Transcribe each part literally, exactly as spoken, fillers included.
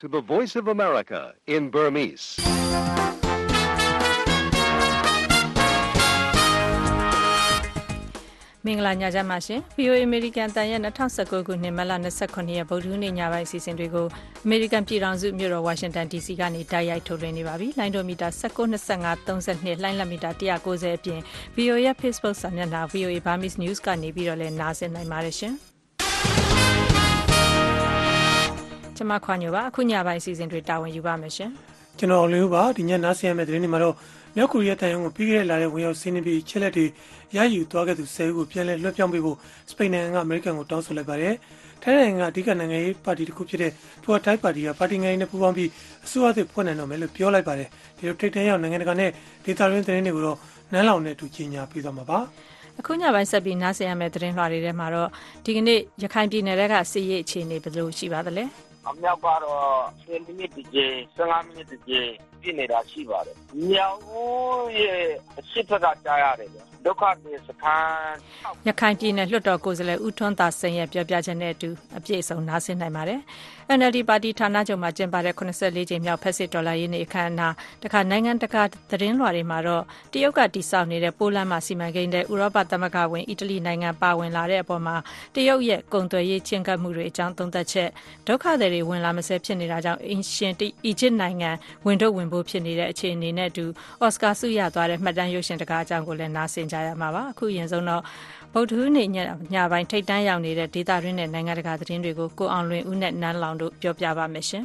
To the Voice of America in Burmese. ။မင်္ဂလာညချမ်းပါရှင်။ ဗွီအိုအေ American တန်ရဲ့၂၀၁၉ခုနှစ်မတ်လ၂၇ရက်ဗုဒ္ဓဟူးနေ့ညပိုင်းအစီအစဉ်တွေကို American ပြည်ထောင်စုမြို့တော် Washington ဒီ စီ ကနေတိုက်ရိုက်ထုတ်လွှင့်နေပါပြီ။လိုင်းဒိုမီတာ၁၉ ၂၅ ၃၂လှိုင်းလက်မီတာ၁၉၀အပြင် ဗွီအိုအေရဲ့ Facebook စာမျက်နှာ ဗွီအိုအေ Burmese News ကနေပြီးတော့လည်းနားဆင်နိုင်ပါတယ်ရှင်။ကျွန်မခွာညိုပါအခုညပိုင်းအစီအစဉ်တွေတာဝန်ယူပါမယ်ရှင်။ကျွန်တော်လေးပါဒီညနားဆင်ရမယ့်သတင်းတွေမှာတော့မြောက်ကိုရီးယားတိုင်းကိုပြီးခဲ့တဲ့လထဲဝင်ရောက်စီးနင်းပြီးချက်လက်တွေရယူသွားခဲ့သူဆယ်ဦးကိုပြန်လည်လွှဲပြောင်းပေးဖို့စပိန်နိုင်ငံကအမေရိကန်ကိုတောင်းဆိုလိုက်ပါတယ်။ထိုင်းနိုင်ငံကအဓိကနိုင်ငံရေးပါတီတစ်ခုဖြစ်တဲ့ပူဝါထိုင်းပါတီကပါတီငယ်နဲ့ပူးပေါင်းပြီးအစိုးရသစ်ဖွဲ့နိုင်တော့မယ်လို့ပြောလိုက်ပါတယ်။ဒီလိုထိပ်တန်းရောက်နိုင်ငံတကာနဲ့ဒေသတွင်းသတင်းတွေကိုတော့နန်းလောင်နဲ့အတူကြီးညာပြီးသွားမှာပါ။အခုညပိုင်းဆက်ပြီးနားဆင်ရမယ့်သတင်းလွှာတွေထဲမှာတော့ဒီကနေ့ရခိုင်ပြည်နယ်ကစစ်ရေးအခြေအနေဘယ်လိုရှိပါသလဲ။အမြောက်ကတော့ဆယ်မိနစ်တကြိမ်ဆယ်ငါးမိနစ်တကြိမ်ပြည့်နေတာရှိပါတယ်။မြောက်ဦးရဲ့အရှိတ်ဖက်ကကြားရတယ်ဗျ။ဒုက္ခတွေစခန်းရခိုင်ပြည်နယ်လွှတ်တော်ကိုယ်စားလှယ်ဦးထွန်းသာစိန်ရဲ့ပြောပြချက်နဲ့အတူအပြည့်အစုံနားဆင်နိုင်ပါတယ်။ N L D ပါတီဌာနချုပ်မှာကျင်းပတဲ့၇၄ကြိမ်မြောက်ဖက်စစ်တော်လှန်ရေးနေ့အခမ်းအနားတခါနိုင်ငံတကာသတင်းလွှာတွေမှာတော့တရုတ်ကတည်ဆောက်နေတဲ့ပိုလန်မှာစီမံကိန်းတဲ့ဥရောပသမဂ္ဂဝင်အီတလီနိုင်ငံပါဝင်လာတဲ့အပေါ်မှာတရုတ်ရဲ့ကုန်သွယ်ရေးချင်းကပ်မှုတွေအကြောင်းသုံးသပ်ချက်ဒုက္ခသည်တွေဝင်လာမစဲဖြစ်နေတာကြောင့်အင်ရှင်အီဂျစ်နိုင်ငံဝင်တို့ဝင်ဖို့ဖြစ်နေတဲ့အခြေအနေနဲ့အတူအော်စကာဆုရသွားတဲ့မှတ်တမ်းရုပ်ရှင်တကားအကြောင်းကိုလည်းနားဆင်ကြရမှာပါအခုအရင်ဆုံးတော့ဗုဒ္ဓဟူးနေ့ညပိုင်းထိပ်တန်းရောက်နေတဲ့ဒေသတွင်းနဲ့နိုင်ငံတကာသတင်းတွေကိုကိုအောင်လွင်ဦးနဲ့နန်းလောင်တို့ပြောပြပါမယ်ရှင်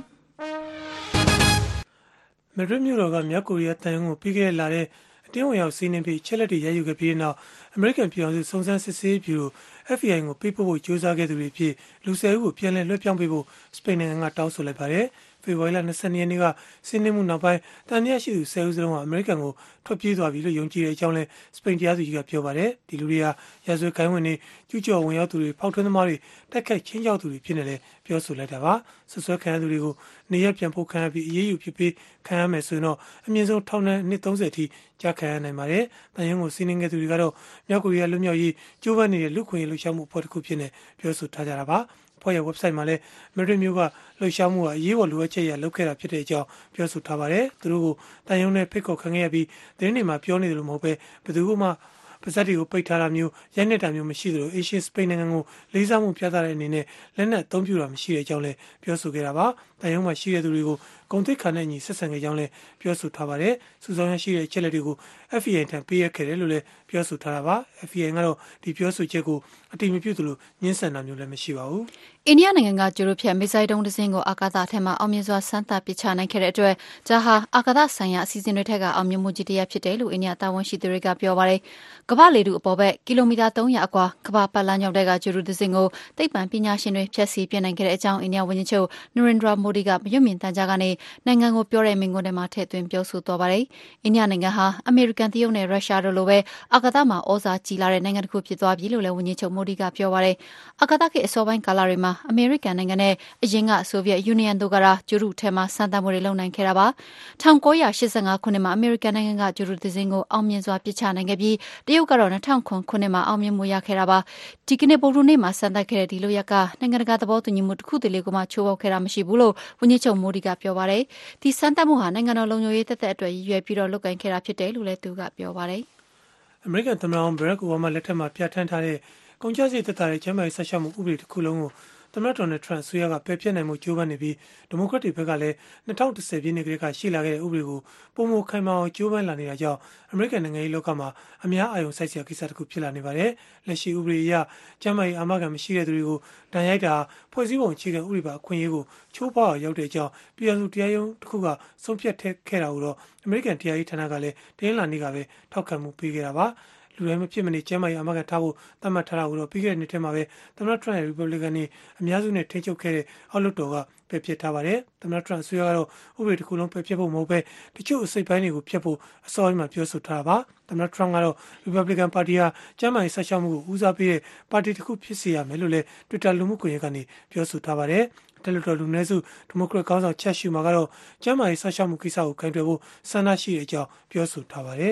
။မက်ဒရစ်မြို့တော်ကမြောက်ကိုရီးယားတန်ယုံကိုပြီးခဲ့တဲ့လတဲ့အတင်းဝင်ရောက်စီးနင်းပြီးချက်လက်တွေရယူခဲ့ပြီးနောက်အမေရိကန်ပြည်ထောင်စုစုံစမ်းစစ်ဆေးဗျူရို F B I ကိုပေးပို့ဖို့ကြိုးစားခဲ့သူတွေဖြစ်လူဆယ်ဦးကိုပြန်လည်လွှဲပြောင်းပေးဖို့စပိန်နိုင်ငံကတောင်းဆိုလိုက်ပါတယ်။ဖေဖော်ဝါရီလ၂၂ရက်နေ့ကစီးနင်းမှုနောက်ပိုင်းတန်တရားရှိသူဆယ်ဦးစလုံးဟာအမေရိကန်ကိုထွက်ပြေးသွားပြီလို့ယုံကြည်တဲ့အကြောင်းလည်းစပိန်တရားသူကြီးကပြောပါတယ်။ဒီလူတွေဟာရာဇဝတ်ခိုင်းဝင်တွေကျူးကျော်ဝင်ရောက်သူတွေဖောက်ထွင်းသမားတွေတိုက်ခိုက်ချင်းချောက်သူတွေဖြစ်နေတယ်ပြောဆိုလိုက်တာပါ။ဆွဆွဲခံရသူတွေကိုနေရပြန်ဖို့ခံရပြီးအရေးယူဖြစ်ပြီးခံရမယ်ဆိုရင်တော့အမြင့်ဆုံးထောင်ဒဏ်နှစ်၃၀အထိကြာခံရနိုင်ပါတယ်။တန်ယုံကိုစီးနင်းခဲ့သူတွေကတော့မြောက်ကိုရီးယားလူမျိုးရေးကျိုးပန်းနေတဲ့လူခွင့်ရေးလှုပ်ရှားမှုအဖွဲ့တစ်ခုဖြစ်နေပြောဆိုထားကြတာပါ။ဖွဲ့ရဲ့ website မှာလည်းမက်ဒရစ်မြို့ကလှုပ်ရှားမှုကအရေးပေါ်လိုအပ်ချက်အရလုပ်ခဲ့တာဖြစ်တဲ့အကြောင်းပြောဆိုထားပါတယ်။သူတို့ကိုတန်ယုံနဲ့ဖိတ်ခေါ်ခံခဲ့ရပြီးသတင်းတွေမှာပြောနေတယ်လို့မဟုတ်ပဲဘယ်သူမှပါဇက်တွေကိုပိတ်ထားတာမျိုးရိုက်နှက်တာမျိုးမရှိသလိုအေရှစပိန်နိုင်ငံကိုလေးစားမှုပြသတဲ့အနေနဲ့လက်နက်အသုံးပြုတာမရှိတဲ့အကြောင်းလည်းပြောဆိုခဲ့တာပါ။တန်ယုံမှာရှိတဲ့သူတွေကိုဂုဏ်သိက္ခာနဲ့ညီဆက်ဆံခဲ့ကြောင်းလည်းပြောဆိုထားပါတယ်။စုဆောင်ရရှိတဲ့အချက်လက်တွေကို F B I ထံပေးအပ်ခဲ့တယ်လို့လည်းပြောဆိုထားတာပါ။ F B I ကတော့ဒီပြောဆိုချက်ကိုအတိမပြုသလိုညှင်းဆန်တာမျိုးလည်းမရှိပါဘူး။အိန္ဒိယနိုင်ငံကကျိုးတို့ဖြတ်မစ်ဇိုင်းဒုံးတစ်စင်းကိုအာကာသထဲမှာအောင်မြင်စွာစမ်းသပ်ပစ်ချနိုင်ခဲ့တဲ့အတွက်ဒါဟာအာကာသဆိုင်ရာအစီအစဉ်တွေထက်ကအောင်မြင်မှုကြီးတစ်ရပ်ဖြစ်တယ်လို့အိန္ဒိယတာဝန်ရှိသူတွေကပြောပါတယ်။ကမ္ဘာလေထုအပေါ်ဘက်ကီလိုမီတာ၃၀၀အကွာကမ္ဘာပတ်လမ်းကြောင်းတဲကကျိုးတို့တစ်စင်းကိုသိပ္ပံပညာရှင်တွေဖျက်ဆီးပြနိုင်ခဲ့တဲ့အကြောင်းအိန္ဒိယဝန်ကြီးချုပ်နရိန္ဒရာမိုဒီကမြွမြင်တန်ကြားကနေနိုင်ငံကိုပြောတဲ့မိန့်ခွန်းထဲမှာထည့်သွင်းပြောဆိုသွားပါတယ်။အိန္ဒိယနိုင်ငံဟာအမေရိကန်တရုတ်နဲ့ရုရှားတို့လိုပဲအာကာသမှာဩဇာကြီးလာတဲ့နိုင်ငံတစ်ခုဖြစ်သွားပြီလို့လည်းဝန်ကြီးချုပ်မိုဒီကပြောပါတယ်။အာကာသခေတ်အစောပိုင်းကာလတွေမှာအမေရိကန်နိုင်ငံနဲ့အရင်ကဆိုဗီယက်ယူနီယံတို့ကရာကျူရုထဲမှာစမ်းသပ်မှုတွေလုပ်နိုင်ခဲ့တာပါ။၁၉၈၅ခုနှစ်မှာအမေရိကန်နိုင်ငံကကျူရုသင်းကိုအောင်မြင်စွာပစ်ချနိုင်ခဲ့ပြီးတရုတ်ကတော့၂၀၀၇ခုနှစ်မှာအောင်မြင်မှုရခဲ့တာပါ။ဒီကနေ့ဗုဒ္ဓနေ့မှာစမ်းသပ်ခဲ့တဲ့ဒီလိုရက်ကနိုင်ငံတကာသဘောတူညီမှုတစ်ခုတည်းလေးကိုမှချိုးဖောက်ခဲ့တာမရှိဘူးလို့ဝန်ကြီးချုပ်မိုဒီကပြောပါတယ်။ဒီစမ်းသပ်မှုဟာနိုင်ငံတော်လုံခြုံရေးသက်သက်အတွက်ရည်ရွယ်ပြီးတော့လုပ်ကိုင်ခဲ့တာဖြစ်တယ်လို့လည်းသူကပြောပါတယ်။အမေရိကန်သမ္မတဘရက်အိုဘားမားလက်ထက်မှာပြဋ္ဌာန်းထားတဲ့ကုန်ကျစရိတ်သက်သာတဲ့ကျန်းမာရေးဆက်ရှောက်မှုဥပဒေတစ်ခုလုံးကိုသမ္မတဒေါ်နယ်ထရန့်အစိုးရကပယ်ဖျက်နိုင်မှုကြိုးပမ်းနေပြီးဒီမိုကရက်တွေဘက်ကလည်း၂၀၁၀ပြည့်နှစ်ကလေးကရှိလာခဲ့တဲ့ဥပဒေကိုပုံမခိုင်မာအောင်ကြိုးပမ်းလာနေတာကြောင့်အမေရိကန်နိုင်ငံရေးလောကမှာအများအာရုံစိုက်စရာကိစ္စတစ်ခုဖြစ်လာနေပါတယ်။လက်ရှိဥပဒေအရကျန်းမာရေးအာမခံမရှိတဲ့သူတွေကိုဒဏ်ရိုက်တာဖွဲ့စည်းပုံအခြေခံဥပဒေပါအခွင့်အရေးကိုချိုးဖောက်အောင်ရောက်တဲ့အကြောင်းပြည်ထောင်စုတရားရုံးတစ်ခုကဆုံးဖြတ်ခဲ့တာကိုတော့အမေရိကန်တရားရေးဌာနကလည်းတင်းလာနေကပဲထောက်ခံမှုပေးခဲ့တာပါ။လူတိုင်းမဖြစ်မနေကျန်းမာရေးအာမခံထားဖို့သတ်မှတ်ထားတာကိုတော့ပြီးခဲ့တဲ့နှစ်ထဲမှာပဲသမ္မတထရန့်ရဲ့ Republican တွေအများစုနဲ့ထိန်းချုပ်ခဲ့တဲ့အောက်လွှတ်တော်ကပယ်ဖျက်ထားပါတယ်။သမ္မတထရန့်အစိုးရကတော့ဥပဒေတစ်ခုလုံးပယ်ဖျက်ဖို့မဟုတ်ပဲတချို့အစိတ်ပိုင်းတွေကိုဖျက်ဖို့အစောပိုင်းမှာပြောဆိုထားတာပါ။သမ္မတထရန့်ကတော့ Republican ပါတီဟာကျန်းမာရေးဆက်ရှောက်မှုကိုဦးစားပေးတဲ့ပါတီတစ်ခုဖြစ်စေရမယ်လို့လည်း Twitter လူမှုကွန်ရက်ကနေပြောဆိုထားပါတယ်။တယ်လီတော်လူနည်းစုဒီမိုကရက်ခေါင်းဆောင်ချက်ရှူမှာကတော့ကျန်းမာရေးဆက်ရှောက်မှုကိစ္စကိုကင်တွယ်ဖို့ဆန္ဒရှိတဲ့အကြောင်းပြောဆိုထားပါတယ်။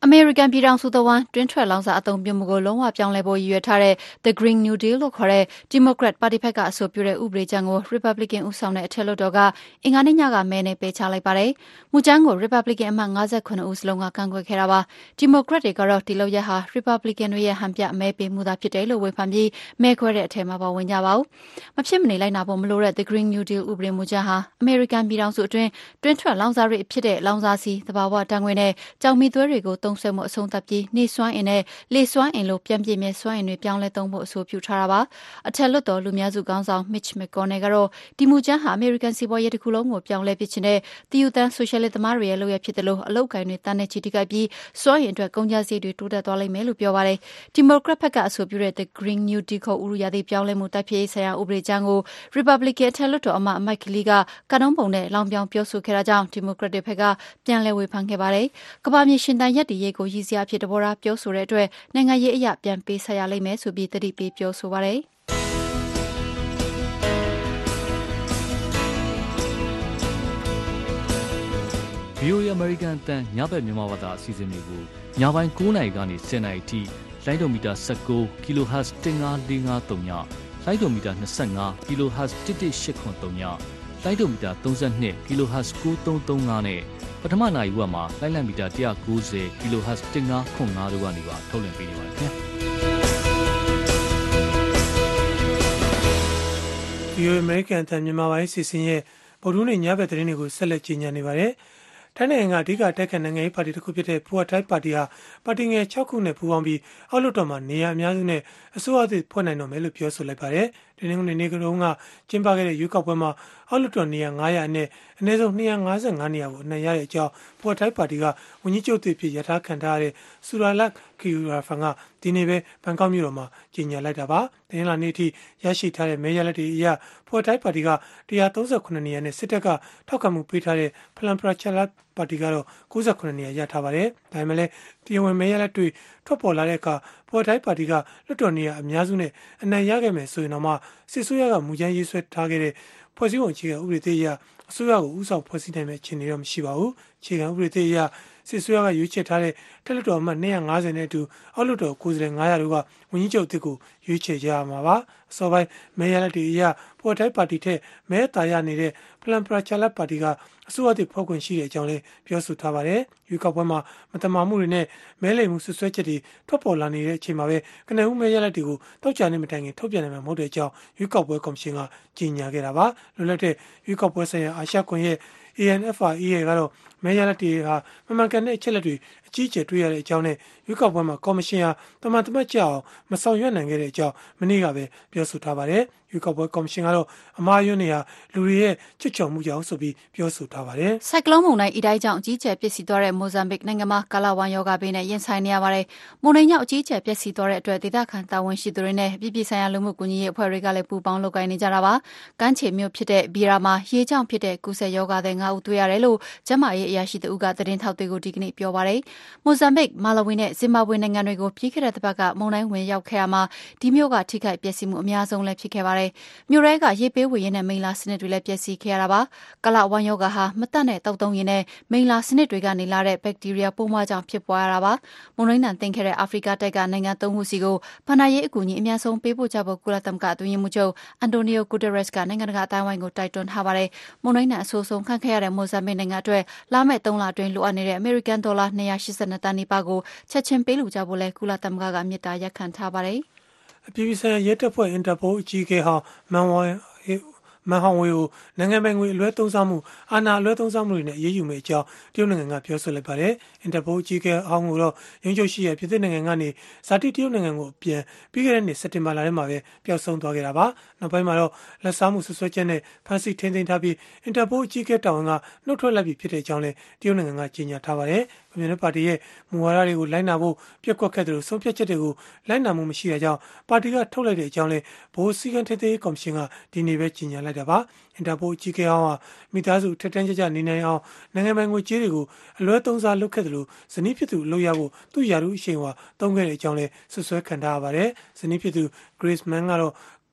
အမေရိကန်ပြည်ထောင်စုတဝန်းတွင်းထွက်လောင်စာအသုံးပြုမှုကိုလုံးဝပြောင်းလဲဖို့ရည်ရွယ်ထားတဲ့ The Green New Deal လို့ခေါ်တဲ့ Democrat ပါတီဘက်ကအဆိုပြုတဲ့ဥပဒေကြမ်းကို Republican ဦးဆောင်တဲ့အထက်လွှတ်တော်ကအင်္ဂါနေ့ညကမဲနဲ့ပယ်ချလိုက်ပါတယ်။မူကြမ်းကို Republican အမတ်၅၇ဦးစလုံးကကန့်ကွက်ခဲ့တာပါ။ Democrat တွေကတော့ဒီလုပ်ရပ်ဟာ Republican တွေရဲ့ဟန်ပြမဲပေးမှုသာဖြစ်တယ်လို့ဝေဖန်ပြီးမဲခွဲတဲ့အထက်မှာပါဝင်ကြပါဘူး။မဖြစ်မနေလိုက်နာဖို့မလိုတဲ့ The Green New Deal ဥပဒေမူကြမ်းဟာအမေရိကန်ပြည်ထောင်စုအတွင်းတွင်းထွက်လောင်စာတွေဖြစ်တဲ့လောင်စာဆီ၊သဘာဝဓာတ်ငွေ့နဲ့ကျောက်မီးသွေးတွေကိုသုံးစွဲမှုအဆုံးသတ်ပြီးနေစွမ်းအင်နဲ့လေစွမ်းအင်လိုပြန်ပြည့်မြဲစွမ်းအင်တွေပြောင်းလဲသုံးဖို့အဆိုပြုထားတာပါ။အထက်လွှတ်တော်လူများစုခေါင်းဆောင် Mitch McConnell ကတော့ဒီမူကြမ်းဟာအမေရိကန်စီးပွားရေးတစ်ခုလုံးကိုပြောင်းလဲပစ်ချင်တဲ့တည်ယူတန်းဆိုရှယ်လစ်သမားတွေရဲ့လုပ်ရဖြစ်တယ်လို့အလုပ်ကိုင်တွေတန်းနဲ့ချီတိကပ်ပြီးစွမ်းအင်အတွက်ကုန်ကျစရိတ်တွေတိုးတက်သွားလိမ့်မယ်လို့ပြောပါတယ်။ Democrat ဘက်ကအဆိုပြုတဲ့ The Green New Deal ခေါ်ဥတုရာသီပြောင်းလဲမှုတိုက်ဖျက်ရေးဆိုင်ရာဥပဒေကြမ်းကို Republican အထက်လွှတ်တော်အမတ် Mike Lee ကကာတွန်းပုံနဲ့လောင်ပြောင်ပြောဆိုခဲ့တာကြောင့် Democrat တွေဘက်ကပြန်လည်ဝေဖန်ခဲ့ပါတယ်။ကမ္ဘာမြေရှင်သန်ရပ်တည်ရေးကိုရည်စရာအဖြစ်တဘောထားပြောဆိုတဲ့အတွက်နိုင်ငံရေးအရာပြန်ပေးဆက်ရလိမ့်မယ်ဆိုပြီးသတိပေးပြောဆိုပါတယ်။ဗီအိုအေ American အတန်းညဘက်မြန်မာဘာသာအစီအစဉ်တွေကိုညပိုင်း၉နာရီကနေ၁၀နာရီထိလိုင်းဒိုမီတာ၁၉ kHz ၁၅၄၅၃ညလိုင်းဒိုမီတာ၂၅ kHz ၁၁၈၇၃ညလိုင်းဒိုမီတာ၃၂ kHz ၉၃၃၅နဲ့ပထမနာရီဝက်မှာလိုင်းလံမီတာ၁၉၀ kHz ၁၅ခွန်၅တို့ကနေပါထုတ်လွှင့်ပေးနေပါတယ်ခင်ဗျာဗီအိုအေ American အတန်းမြန်မာပိုင်းစီစဉ်ရဲ့ဗုဒ္ဓဟူးနေ့ညဘက်သတင်းတွေကိုဆက်လက်ကြီးညာနေပါတယ်။ထိုင်းနိုင်ငံကအဓိကတိုက်ခိုက်နိုင်ငံရေးပါတီတစ်ခုဖြစ်တဲ့ Pheu Thai ပါတီဟာပါတီငယ်၆ခုနဲ့ပူးပေါင်းပြီးအောက်လွှတ်တော်မှာနေရာအများစုနဲ့အစိုးရသစ်ဖွဲ့နိုင်တော့မယ်လို့ပြောဆိုလိုက်ပါတယ်။ဒီနေ့ကနေနေကတုံးကကျင်းပခဲ့တဲ့ရွေးကောက်ပွဲမှာအောက်လွှတ်တော်နေရာ၅၀၀အနက်အနည်းဆုံး၂၅၅နေရာကိုအနိုင်ရတဲ့အကြောင်း Pheu Thai ပါတီကဝန်ကြီးချုပ်သစ်ဖြစ်ရထားခံထားရတဲ့ Suralak Keyuraphan ကဒီနေ့ပဲဘန်ကောက်မြို့တော်မှာကြေညာလိုက်တာပါ။တင်းလာနေ့အထိရရှိထားတဲ့မဲရလက်တွေအရ Pheu Thai ပါတီက၁၃၇နေရာနဲ့စစ်တပ်ကထောက်ခံမှုပေးထားတဲ့ Phalang Pracharat ပါတီကတော့၉၇နေရာရထားပါတယ်။ဒါပေမဲ့လည်းတရားဝင်မဲရလက်တွေထွက်ပေါ်လာတဲ့အခါPheu Thai ပါတီကလွှတ်တော်နေရာအများစုနဲ့အနိုင်ရခဲ့မယ်ဆိုရင်တော့မှစစ်ဆိုးရကမူကြမ်းရေးဆွဲထားခဲ့တဲ့ဖွဲ့စည်းပုံအခြေခံဥပဒေသစ်အရအစိုးရကိုဥဆောင်ဖွဲ့စည်းနိုင်မယ့်အခြေအနေတော့မရှိပါဘူး။အခြေခံဥပဒေသစ်အရစစ်ဆိုးရကရွေးချယ်ထားတဲ့တက်လွှတ်တော်အမှတ်၂၅၀နဲ့အတူအောက်လွှတ်တော်ကိုယ်စားလှယ်၅၀၀တို့ကဝန်ကြီးချုပ်အသစ်ကိုရွေးချယ်ကြရမှာပါ။အစောပိုင်းမဲရလက်တွေအရPheu Thai ပါတီထက်မဲတာရနေတဲ့ Phalang Pracharat ပါတီကအစိုးရသစ်ဖွဲ့ခွင့်ရှိတဲ့အကြောင်းလည်းပြောဆိုထားပါတယ်။ရွေးကောက်ပွဲမှာမတမာမှုတွေနဲ့မဲလိမ်မှုဆွဆွဲချက်တွေထွက်ပေါ်လာနေတဲ့အချိန်မှာပဲကနဦးမဲရလက်တွေကိုတောက်ချနေမတိုင်ခင်ထုတ်ပြန်နိုင်မှာမဟုတ်တဲ့အကြောင်းရွေးကောက်ပွဲကော်မရှင်ကကြေညာခဲ့တာပါ။လွတ်လပ်တဲ့ရွေးကောက်ပွဲဆိုင်ရာအာရှကွန်ရဲ့ A N F R E A ကတော့မဲရလက်တွေဟာမမှန်ကန်တဲ့အချက်လက်တွေအကြီးအကျယ်တွေ့ရတဲ့အကြောင်းနဲ့ရွေးကောက်ပွဲမှာကော်မရှင်ဟာတမန်တမတ်ကြအောင်မဆောင်ရွက်နိုင်ခဲ့တဲ့အကြောင်းမနေ့ကပဲပြောဆိုထားပါတယ်။ရွေးကောက်ပွဲကော်မရှင်ကတော့အမှားယွင်းတွေဟာလူတွေရဲ့ချွတ်ချော်မှုကြောင့်ဆိုပြီးပြောဆိုထားပါတယ်။ဆိုင်ကလုန်းမုန်တိုင်းအီတိုင်းကြောင့်အကြီးအကျယ်ပျက်စီးသွားတဲ့မိုဇမ်ဘစ်နိုင်ငံမှာကာလဝမ်းရောဂါဘေးနဲ့ရင်ဆိုင်နေရပါတယ်။မုန်တိုင်းကြောင့်အကြီးအကျယ်ပျက်စီးသွားတဲ့အတွက်ဒေသခံတာဝန်ရှိသူတွေနဲ့ပြည်ပဆိုင်ရာလူမှုကူညီရေးအဖွဲ့တွေကလည်းပူးပေါင်းလုပ်ကိုင်နေကြတာပါ။ကမ်းခြေမြို့ဖြစ်တဲ့ဘီရာမှာရေကြောင့်ဖြစ်တဲ့ကူးစက်ရောဂါတွေ၅ဦးတွေ့ရတယ်လို့ကျန်းမာရေးအရာရှိတဦးကသတင်းထောက်တွေကိုဒီကနေ့ပြောပါတယ်။မိုဇမ်ဘစ်၊မာလာဝီနဲ့ဇင်ဘာဘွေနိုင်ငံတွေကိုပြီးခဲ့တဲ့တစ်ပတ်ကမုန်တိုင်းဝင်ရောက်ခဲ့ရမှာဒီမြို့ကထိခိုက်ပျက်စီးမှုအများဆုံးလည်းဖြစ်ခဲ့ပါတယ်။မြို့ရဲကရေပေးဝေရေးနဲ့မိန်လာစနစ်တွေလည်းပျက်စီးခဲ့ရတာပါ။ကာလဝမ်းရောဂါဟာမတတ်တဲ့တောက်တုံးရင်နဲ့မိန်လာစနစ်တွေကနေလာတဲ့ဘက်တီးရီးယားပိုးမွှားကြောင့်ဖြစ်ပွားရတာပါ။မုန်တိုင်းတန်တင်ခဲ့တဲ့အာဖရိကတိုက်ကနိုင်ငံသုံးခုစီကိုဘဏ္ဍာရေးအကူအညီအများဆုံးပေးပို့ကြဖို့ကုလသမဂ္ဂအတွင်းရေးမှူးချုပ်အန်တိုနီယိုဂူတာရက်စ်ကနိုင်ငံတကာအတိုင်းအဝိုင်းကိုတိုက်တွန်းထားပါတယ်။မုန်တိုင်းတန်အဆိုးဆုံးခံခဲ့ရတဲ့မိုဇမ်ဘစ်နိုင်ငံအတွက်လာမယ့်သုံးလအတွင်းလိုအပ်နေတဲ့အမေရိကန်ဒေါ်လာ၂၈၂တန်းနီးပါးကိုချက်ချင်းပေးလူကြဖို့လည်းကုလသမဂ္ဂကမြစ်တာရက်ခံထားပါတယ်။အပြည်ပြည်ဆိုင်ရာရဲတပ်ဖွဲ့အင်တာပိုအကြီးအကဲဟောင်းမန်ဝိုင်မန်ဟောင်ဝေကိုနိုင်ငံပိုင်ငွေအလွဲသုံးစားမှုအာဏာအလွဲသုံးစားမှုတွေနဲ့အရေးယူမယ့်အကြောင်းတရုတ်နိုင်ငံကပြောဆိုလိုက်ပါတယ်။အင်တာပိုအကြီးအကဲဟောင်းကိုတော့ရုံးချုပ်ရှိတဲ့ပြည်သစ်နိုင်ငံကနေဇာတိတရုတ်နိုင်ငံကိုပြန်ပြီးခဲ့တဲ့နှစ်စက်တင်ဘာလထဲမှာပဲပျောက်ဆုံးသွားခဲ့တာပါ။နောက်ပိုင်းမှာတော့လက်စားမှုဆွဆွဲချက်နဲ့ဖမ်းဆီးထိန်းသိမ်းထားပြီးအင်တာပိုအကြီးအကဲတာဝန်ကနှုတ်ထွက်လိုက်ပြီးဖြစ်တဲ့အကြောင်းလည်းတရုတ်နိုင်ငံကကြေညာထားပါတယ်။ကွန်မြူနစ်ပါတီရဲ့မူဝါဒတွေကိုလိုက်နာဖို့ပြက်ကွက်ခဲ့တယ်လို့ဆုံးဖြတ်ချက်တွေကိုလိုက်နာမှုမရှိတဲ့ကြောင်းပါတီကထုတ်လိုက်တဲ့အကြောင်းလည်းဗဟိုစည်းကမ်းထိန်းသိမ်းရေးကော်မရှင်ကဒီနေ့ပဲကြေညာလိုက်တာပါ။အင်တာပိုအကြီးအကဲဟောင်းဟာမိသားစုထက်တန်းကြကြနေနိုင်အောင်နိုင်ငံပိုင်ငွေကြေးတွေကိုအလွဲသုံးစားလုပ်ခဲ့တယ်လို့ဇနီးဖြစ်သူအလုပ်ရဖို့သူ့ယာရုအရှိန်ဝါသုံးခဲ့တဲ့အကြောင်းလည်းဆွဆွဲခံထားရပါတယ်။ဇနီးဖြစ်သူ Grace Mann ကတော့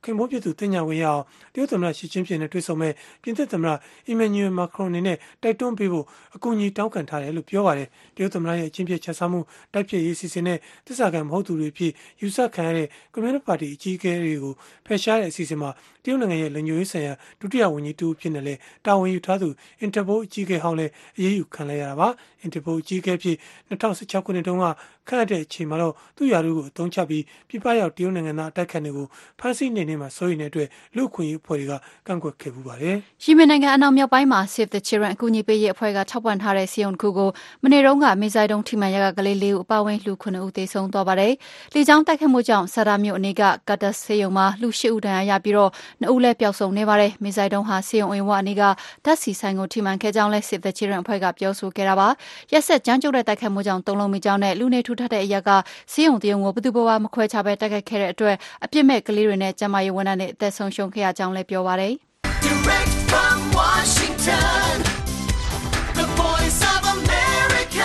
ခင်ဗျိုးပြည်သူတင်ညာဝင်ရအောင်တရုတ်သမ္မတရှီကျင်းပင်နဲ့တွေ့ဆုံမဲ့ပြင်သစ်သမ္မတအီမန်နျူယ်မာခရွန်အနေနဲ့တိုက်တွန်းပေးဖို့အကူအညီတောင်းခံထားတယ်လို့ပြောပါတယ်တရုတ်သမ္မတရဲ့အချင်းပြချက်ဆမှုတိုက်ပြည့်ရေးစီစဉ်တဲ့သစ္စာခံမဟုတ်သူတွေဖြစ်ယူဆခံရတဲ့ကွန်မြူနစ်ပါတီအကြီးအကဲတွေကိုဖယ်ရှားတဲ့အစီအစဉ်မှာတရုတ်နိုင်ငံရဲ့လုံခြုံရေးဆိုင်ရာဒုတိယဝန်ကြီးတူဖြစ်နေလဲတာဝန်ယူထားသူအင်တာပိုအကြီးအကဲဟောင်းလဲအရေးယူခံလိုက်ရတာပါအင်တာပိုအကြီးအကဲဖြစ်၂၀၁၆ခုနှစ်တုန်းကခန့်အပ်တဲ့အချိန်မှာတော့သူ့ယာရုကိုအသုံးချပြီးပြပရောက်တရုတ်နိုင်ငံသားအတိုက်ခံတွေကိုဖမ်းဆီးနေနေမှာစိုးရိမ်တဲ့အတွက်လူ့အခွင့်အရေးအဖွဲ့တွေကကန့်ကွက်ခဲ့ပူပါတယ်။ယီမင်နိုင်ငံအနောက်မြောက်ပိုင်းမှာ Save the Children အကူအညီပေးရေးအဖွဲ့ကထောက်ပံ့ထားတဲ့စီယုံတစ်ခုကိုမနေ့တုန်းကမစ်ဇိုင်းဒုံးထိမှန်ရကကလေးလေးဦးအပါအဝင်လူခုနှစ်ဦးသေဆုံးသွားပါတယ်။လေကြောင်းတိုက်ခတ်မှုကြောင့်ဆာဒါမြို့အနီးကကတ်တဆေးရုံမှာလူရှစ်ဦးဒဏ်ရာရပြီးတော့နှစ်ဦးလည်းပျောက်ဆုံးနေပါတယ်။မစ်ဇိုင်းဒုံးဟာဆေးရုံအင်ဝအနီးကဓာတ်ဆီဆိုင်ကိုထိမှန်ခဲ့ကြောင်းလဲ Save the Children အဖွဲ့ကပြောဆိုခဲ့တာပါ။ရက်ဆက်ကြမ်းကြုတ်တဲ့တိုက်ခတ်မှုကြောင့်တုံးလုံးမိကြောင်းနဲ့လူနေထူထပ်တဲ့အရာကဆေးရုံတရုံကိုဘသူဘဝမခွဲခြားပဲတိုက်ခတ်ခဲ့တဲ့အတွက်အပြစ်မဲ့ကလေးတွေနဲ့ကျန်းမာရေးဝန်ထမ်းတွေအသက်ဆုံးရှုံးခဲ့ရကြောင်းလည်းပြောပါတယ်။ Direct from Washington, the voice of America,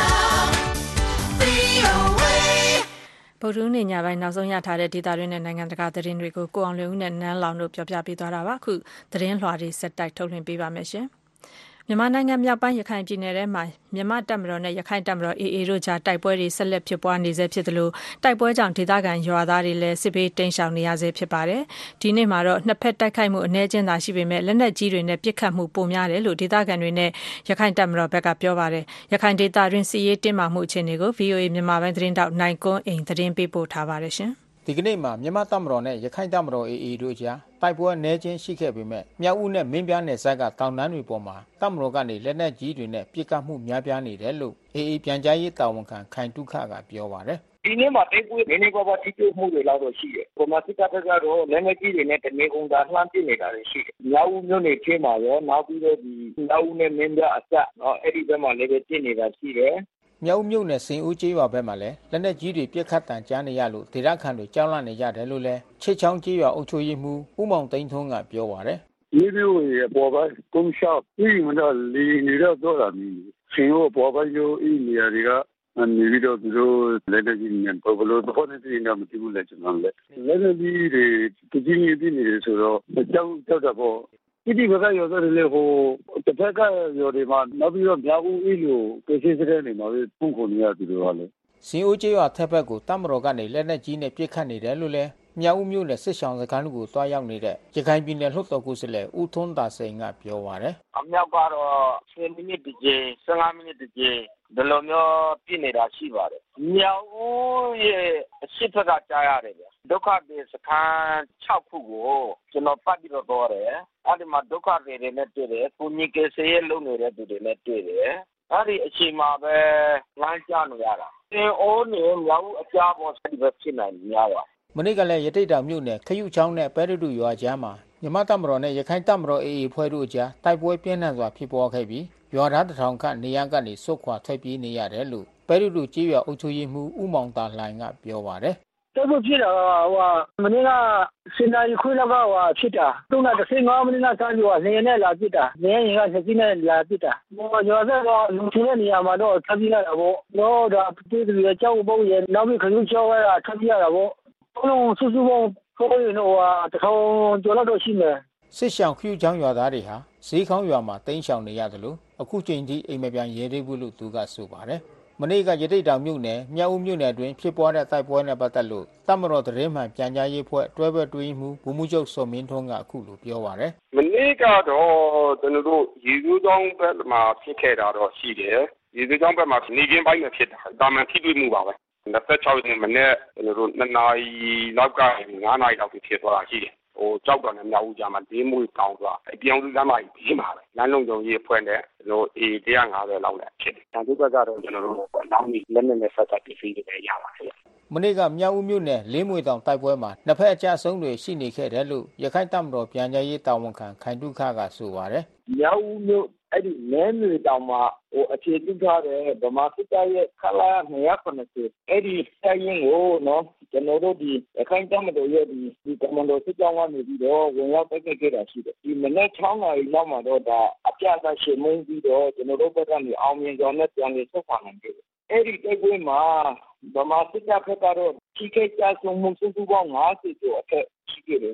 V O A ဗုဒ္ဓဦးနေ့ညပိုင်းနောက်ဆုံးရထားတဲ့ဒေတာရင်းနဲ့နိုင်ငံတကာသတင်းတွေကိုကိုအောင်လွင်ဦးနဲ့နန်းလောင်တို့ပြောပြပေးသွားတာပါအခုသတင်းလွှာတွေစက်တိုက်ထုတ်လွှင့်ပေးပါမယ်ရှင်မြန်မာနိုင်ငံမြောက်ပိုင်းရခိုင်ပြည်နယ်ထဲမှာမြန်မာတပ်မတော်နဲ့ရခိုင်တပ်မတော် အေအေ တို့ကြားတိုက်ပွဲတွေဆက်လက်ဖြစ်ပွားနေဆဲဖြစ်သလိုတိုက်ပွဲကြောင့်ဒေသခံရွာသားတွေလည်းစစ်ဘေးတိမ်းရှောင်နေရဆဲဖြစ်ပါတယ်။ဒီနေ့မှာတော့နှစ်ဖက်တိုက်ခိုက်မှုအ ਨੇ ချင်းသာရှိပေမဲ့လက်နက်ကြီးတွေနဲ့ပစ်ခတ်မှုပိုများတယ်လို့ဒေသခံတွေနဲ့ရခိုင်တပ်မတော်ဘက်ကပြောပါတယ်။ရခိုင်ဒေသတွင်းစီရေးတင်းမာမှုအခြေအနေကို ဗီအိုအေ မြန်မာပိုင်းသတင်းတောက်နိုင်ကွန်းအိမ်သတင်းပေးပို့ထားပါတယ်ရှင်။ဒီကနေ့မှာမြန်မာတပ်မတော်နဲ့ရခိုင်တပ်မတော် အေအေ တို့ကြားတိုက်ပွဲအ ਨੇ ချင်းရှိခဲ့ပေမဲ့မြောက်ဦးနဲ့မင်းပြားနယ်စပ်ကတောင်တန်းတွေပေါ်မှာတပ်မတော်ကနေလက်နက်ကြီးတွေနဲ့ပစ်ခတ်မှုများပြားနေတယ်လို့ အေအေ ပြန်ကြားရေးတာဝန်ခံခိုင်တုခကပြောပါတယ်။ဒီနေ့မှာတိုက်ပွဲနည်းနည်းပါးပါးထိတွေ့မှုတွေလောက်တော့ရှိတယ်။ပမာစစ်တပ်ကတော့လက်နက်ကြီးတွေနဲ့တနေကုန်သာလှမ်းပစ်နေတာတွေရှိတယ်။မြောက်ဦးမြို့နယ်ချင်းမှာရောနောက်ပြီးတော့ဒီမြောက်ဦးနဲ့မင်းပြားအစပ်เนาะအဲ့ဒီဘက်မှာလည်းပစ်နေတာရှိတယ်။မြောက်မြို့နယ်စင်ဦးကျေးရွာဘက်မှာလည်းလက်နက်ကြီးတွေပြစ်ခတ်တံကြားနေရလို့ဒေသခံတွေကြောက်လန့်နေကြတယ်လို့လည်းချစ်ချောင်းကျေးရွာအုပ်ချုပ်ရေးမှူးဦးမောင်သိန်းထွန်းကပြောပါတယ်။ဒီလိုရပေါ်ပါကုန်းရှောက်ပြီးမှတော့လီနေတော့တော့တာမင်းစင်ဦးပေါ်ပါရိုးအင်းနေရာတွေကနေပြီးတော့သူတို့လက်နက်ကြီးနဲ့ဘလို့တော့နေတယ်တော့မသိဘူးလေကျွန်တော်လည်းလက်နက်ကြီးတွေတကြီးကြီးပြနေတယ်ဆိုတော့ကြောက်ကြောက်တာပေါ့ဒီဒီဘက်ကရောတယ်လေဟိုတစ်ဖက်ကရောဒီမှာနောက်ပြီးတော့မြောက်ဦးအေးလို့ကိစ္စစတဲ့နေမှာပဲပုံခုနေရသူတို့ကလေစင်ဦးကျေးရွာထက်ဘက်ကိုတပ်မတော်ကနေလက်နက်ကြီးနဲ့ပစ်ခတ်နေတယ်လို့လည်းမြောက်ဦးမြို့နယ်စစ်ဆောင်စခန်းကိုတွားရောက်နေတဲ့ရခိုင်ပြည်နယ်လွှတ်တော်ကိုယ်စားလှယ်ဦးထွန်းသာစိန်ကပြောပါတယ်အမြောက်ကတော့ဆယ်မိနစ်တကြိမ်ဆယ်ငါးမိနစ်တကြိမ်ဒီလိုမျိုးပြည့်နေတာရှိပါတယ်မြောက်ဦးရဲ့အရှိတ်ဘက်ကကြားရတယ်ဗျဒုက္ခတွေစခန်း၆ခုကိုကျွန်တော်ပတ်ပြီးတော့တော့တယ်အဲ့ဒီမှာဒုက္ခတွေနဲ့တွေ့တယ်ကိုကြီးကစေးရဲ့လုံနေတဲ့သူတွေနဲ့တွေ့တယ်အဲ့ဒီအချိန်မှာပဲလမ်းကျနေရတာသင်အိုးနေမြောက်ဦးအကြားပေါ်ဆက်ပြီးဖြစ်နိုင်များပါမနေ့ကလည်းရတိတ်တောင်မြို့နယ်ခရုချောင်းနဲ့ပဲရတုရွာကြားမှာမြန်မာတပ်မတော်နဲ့ရခိုင်တပ်မတော် အေအေ ဖွဲ့တို့ကြားတိုက်ပွဲပြင်းထန်စွာဖြစ်ပွားခဲ့ပြီးရွာသားတထောင်ခန့်နေရကနေစုခွာထွက်ပြေးနေရတယ်လို့ပဲရတုကျေးရွာအုပ်ချုပ်ရေးမှူးဦးမောင်သာလှိုင်ကပြောပါတယ်တိုက်ပွဲဖြစ်တာကဟိုမနေ့ကစင်နာရီခွေးလောက်ကဟိုဖြစ်တာသုံးနာတစ်ဆယ်ငါးမိနစ်လောက်ကြာပြီးတော့နေနဲ့လာဖြစ်တာနေရင်ကစက်ကြီးနဲ့လာဖြစ်တာဟိုရွာဆက်တော့လူချင်းတဲ့နေရာမှာတော့ဆက်ပြီးလာတာပေါ့တော့ဒါပြည်သူတွေကြောက်ဖို့ရနောက်ပြီးခရုချောင်းကဆက်ပြီးရတာပေါ့ဘလုံးစုစုပေါင်းပေါ်ရင်တော့တထောင်ကျော်တော့ရှိမယ်စစ်ဆောင်ခရုချောင်းရွာသားတွေဟာဈေးခေါင်းရွာမှာတိမ်းရှောင်နေရတယ်လို့အခုချိန်ထိအိမ်မပြန်ရဲသေးဘူးလို့သူကဆိုပါတယ်မနေ့ကရတိတ်တောင်မြို့နယ်မြောက်ဦးမြို့နယ်အတွင်းဖြစ်ပွားတဲ့တိုက်ပွဲနဲ့ပတ်သက်လို့တပ်မတော်သတင်းမှန်ပြန်ကြားရေးဖွဲ့တွဲဘက်တွင်းမှုဗိုလ်မှူးချုပ်စောမင်းထွန်းကအခုလိုပြောပါတယ်မနေ့ကတော့ကျွန်တော်တို့ရေစိုးချောင်းဘက်မှာဖြစ်ခဲ့တာတော့ရှိတယ်ရေစိုးချောင်းဘက်မှာနေကင်းပိုင်းမှာဖြစ်တာတာမန်ထိတွေ့မှုပါပဲ၂၆ရက်နေ့မနေ့ကျွန်တော်တို့နှစ်နာရီလောက်ကနေငါးနာရီလောက်ဖြစ်သွားတာရှိတယ်ဟိုကြောက်တော်နဲ့မြောက်ဦးကြားမှာဒေးမွေတောင်းသွားအပြောင်းလူလမ်းမကြီးပြီးမှာပဲလမ်းလုံးကြုံရေးအဖွဲ့နဲ့ကျွန်တော်အေးone fiftyလောက်နဲ့ဖြစ်တယ်။တန်ဖိုးဘက်ကတော့ကျွန်တော်တို့နောင်ကြီးလက်နက်နဲ့ဆက်သက်ပြီးစီးနေရပါတယ်။မနေ့ကမြောက်ဦးမြို့နယ်လေးမွေတောင်တိုက်ပွဲမှာနှစ်ဖက်အကြဆုံးတွေရှိနေခဲ့တယ်လို့ရခိုင်တပ်မတော်ပြန်ကြားရေးတာဝန်ခံခိုင်တုခကဆိုပါတယ်။မြောက်ဦးမြို့အဲ့ဒီလဲမြေတောင်မှာဟိုအခြေပြုထားတဲ့ဗမာစစ်တပ်ရဲ့ခလာtwo seventyအဲ့ဒီဆိုင်ရင်ကိုနော်ကျွန်တော်တို့ဒီအခိုင်အတန့်ရဲ့ဒီဒီကမန်ဒိုစစ်ကြောင်းကနေပြီးတော့ဝင်ရောက်တိုက်ခိုက်ခဲ့တာရှိတယ်ဒီမနေ့၆နာရီလောက်မှာတော့ဒါအပြတ်အသတ်ရှင်းမင်းပြီးတော့ကျွန်တော်တို့ဘက်ကနေအောင်မြင်ကြောင်းနဲ့ပြန်လည်ဆက်ဆံနိုင်တယ်အဲ့ဒီတိုက်ပွဲမှာဗမာစစ်တပ်ဘက်ကတော့ထိခိုက်ကြဆုံးမှုစုစုပေါင်း၅၀ကျော်အထက်ရှိခဲ့တယ်ဗျ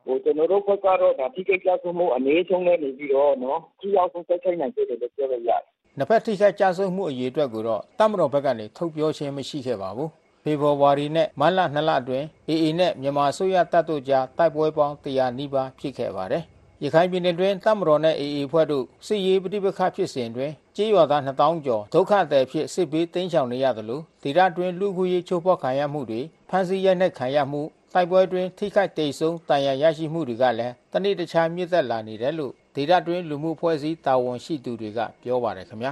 ဟိုကျွန်တော်တို့ဘက်ကတော့ဒါထိခိုက်ကြဆုံးမှုအနေဆုံးနဲ့နေပြီးတော့နော်ကြီးအောင်ဆုံးသက်ဆိုင်နိုင်တယ်လို့ပြောလို့ရတယ်။နှစ်ဖက်ထိခိုက်ကြဆုံးမှုအရေးအတွက်ကိုတော့တပ်မတော်ဘက်ကနေထုတ်ပြောခြင်းမရှိခဲ့ပါဘူး။ဖေဖော်ဝါရီနဲ့မတ်လနှစ်လအတွင်း အေအေ နဲ့မြန်မာအစိုးရတပ်တို့ကြားတိုက်ပွဲပေါင်းတရာနီးပါးဖြစ်ခဲ့ပါတယ်။ရခိုင်ပြည်နယ်တွင်းတပ်မတော်နဲ့ အေအေ ဖွဲ့တို့စစ်ရေးပဋိပက္ခဖြစ်စဉ်တွင်ကြေးရွာသားနှစ်သောင်းကျော်ဒုက္ခသည်ဖြစ်စစ်ဘေးတိမ်းရှောင်နေရတယ်လို့ဒေသတွင်းလူခွေရေးချိုးဖောက်ခံရမှုတွေဖမ်းဆီးရိုက်နှက်ခံရမှုတိုက်ပွဲတွင်ထိခိုက်ဒေဆုံးတန်ရာရရှိမှုတွေကလည်းတနေ့တခြားမြင့်တက်လာနေတယ်လို့ဒေသတွင်းလူမှုဖွဲ့စည်းတာဝန်ရှိသူတွေကပြောပါတယ်ခင်ဗျာ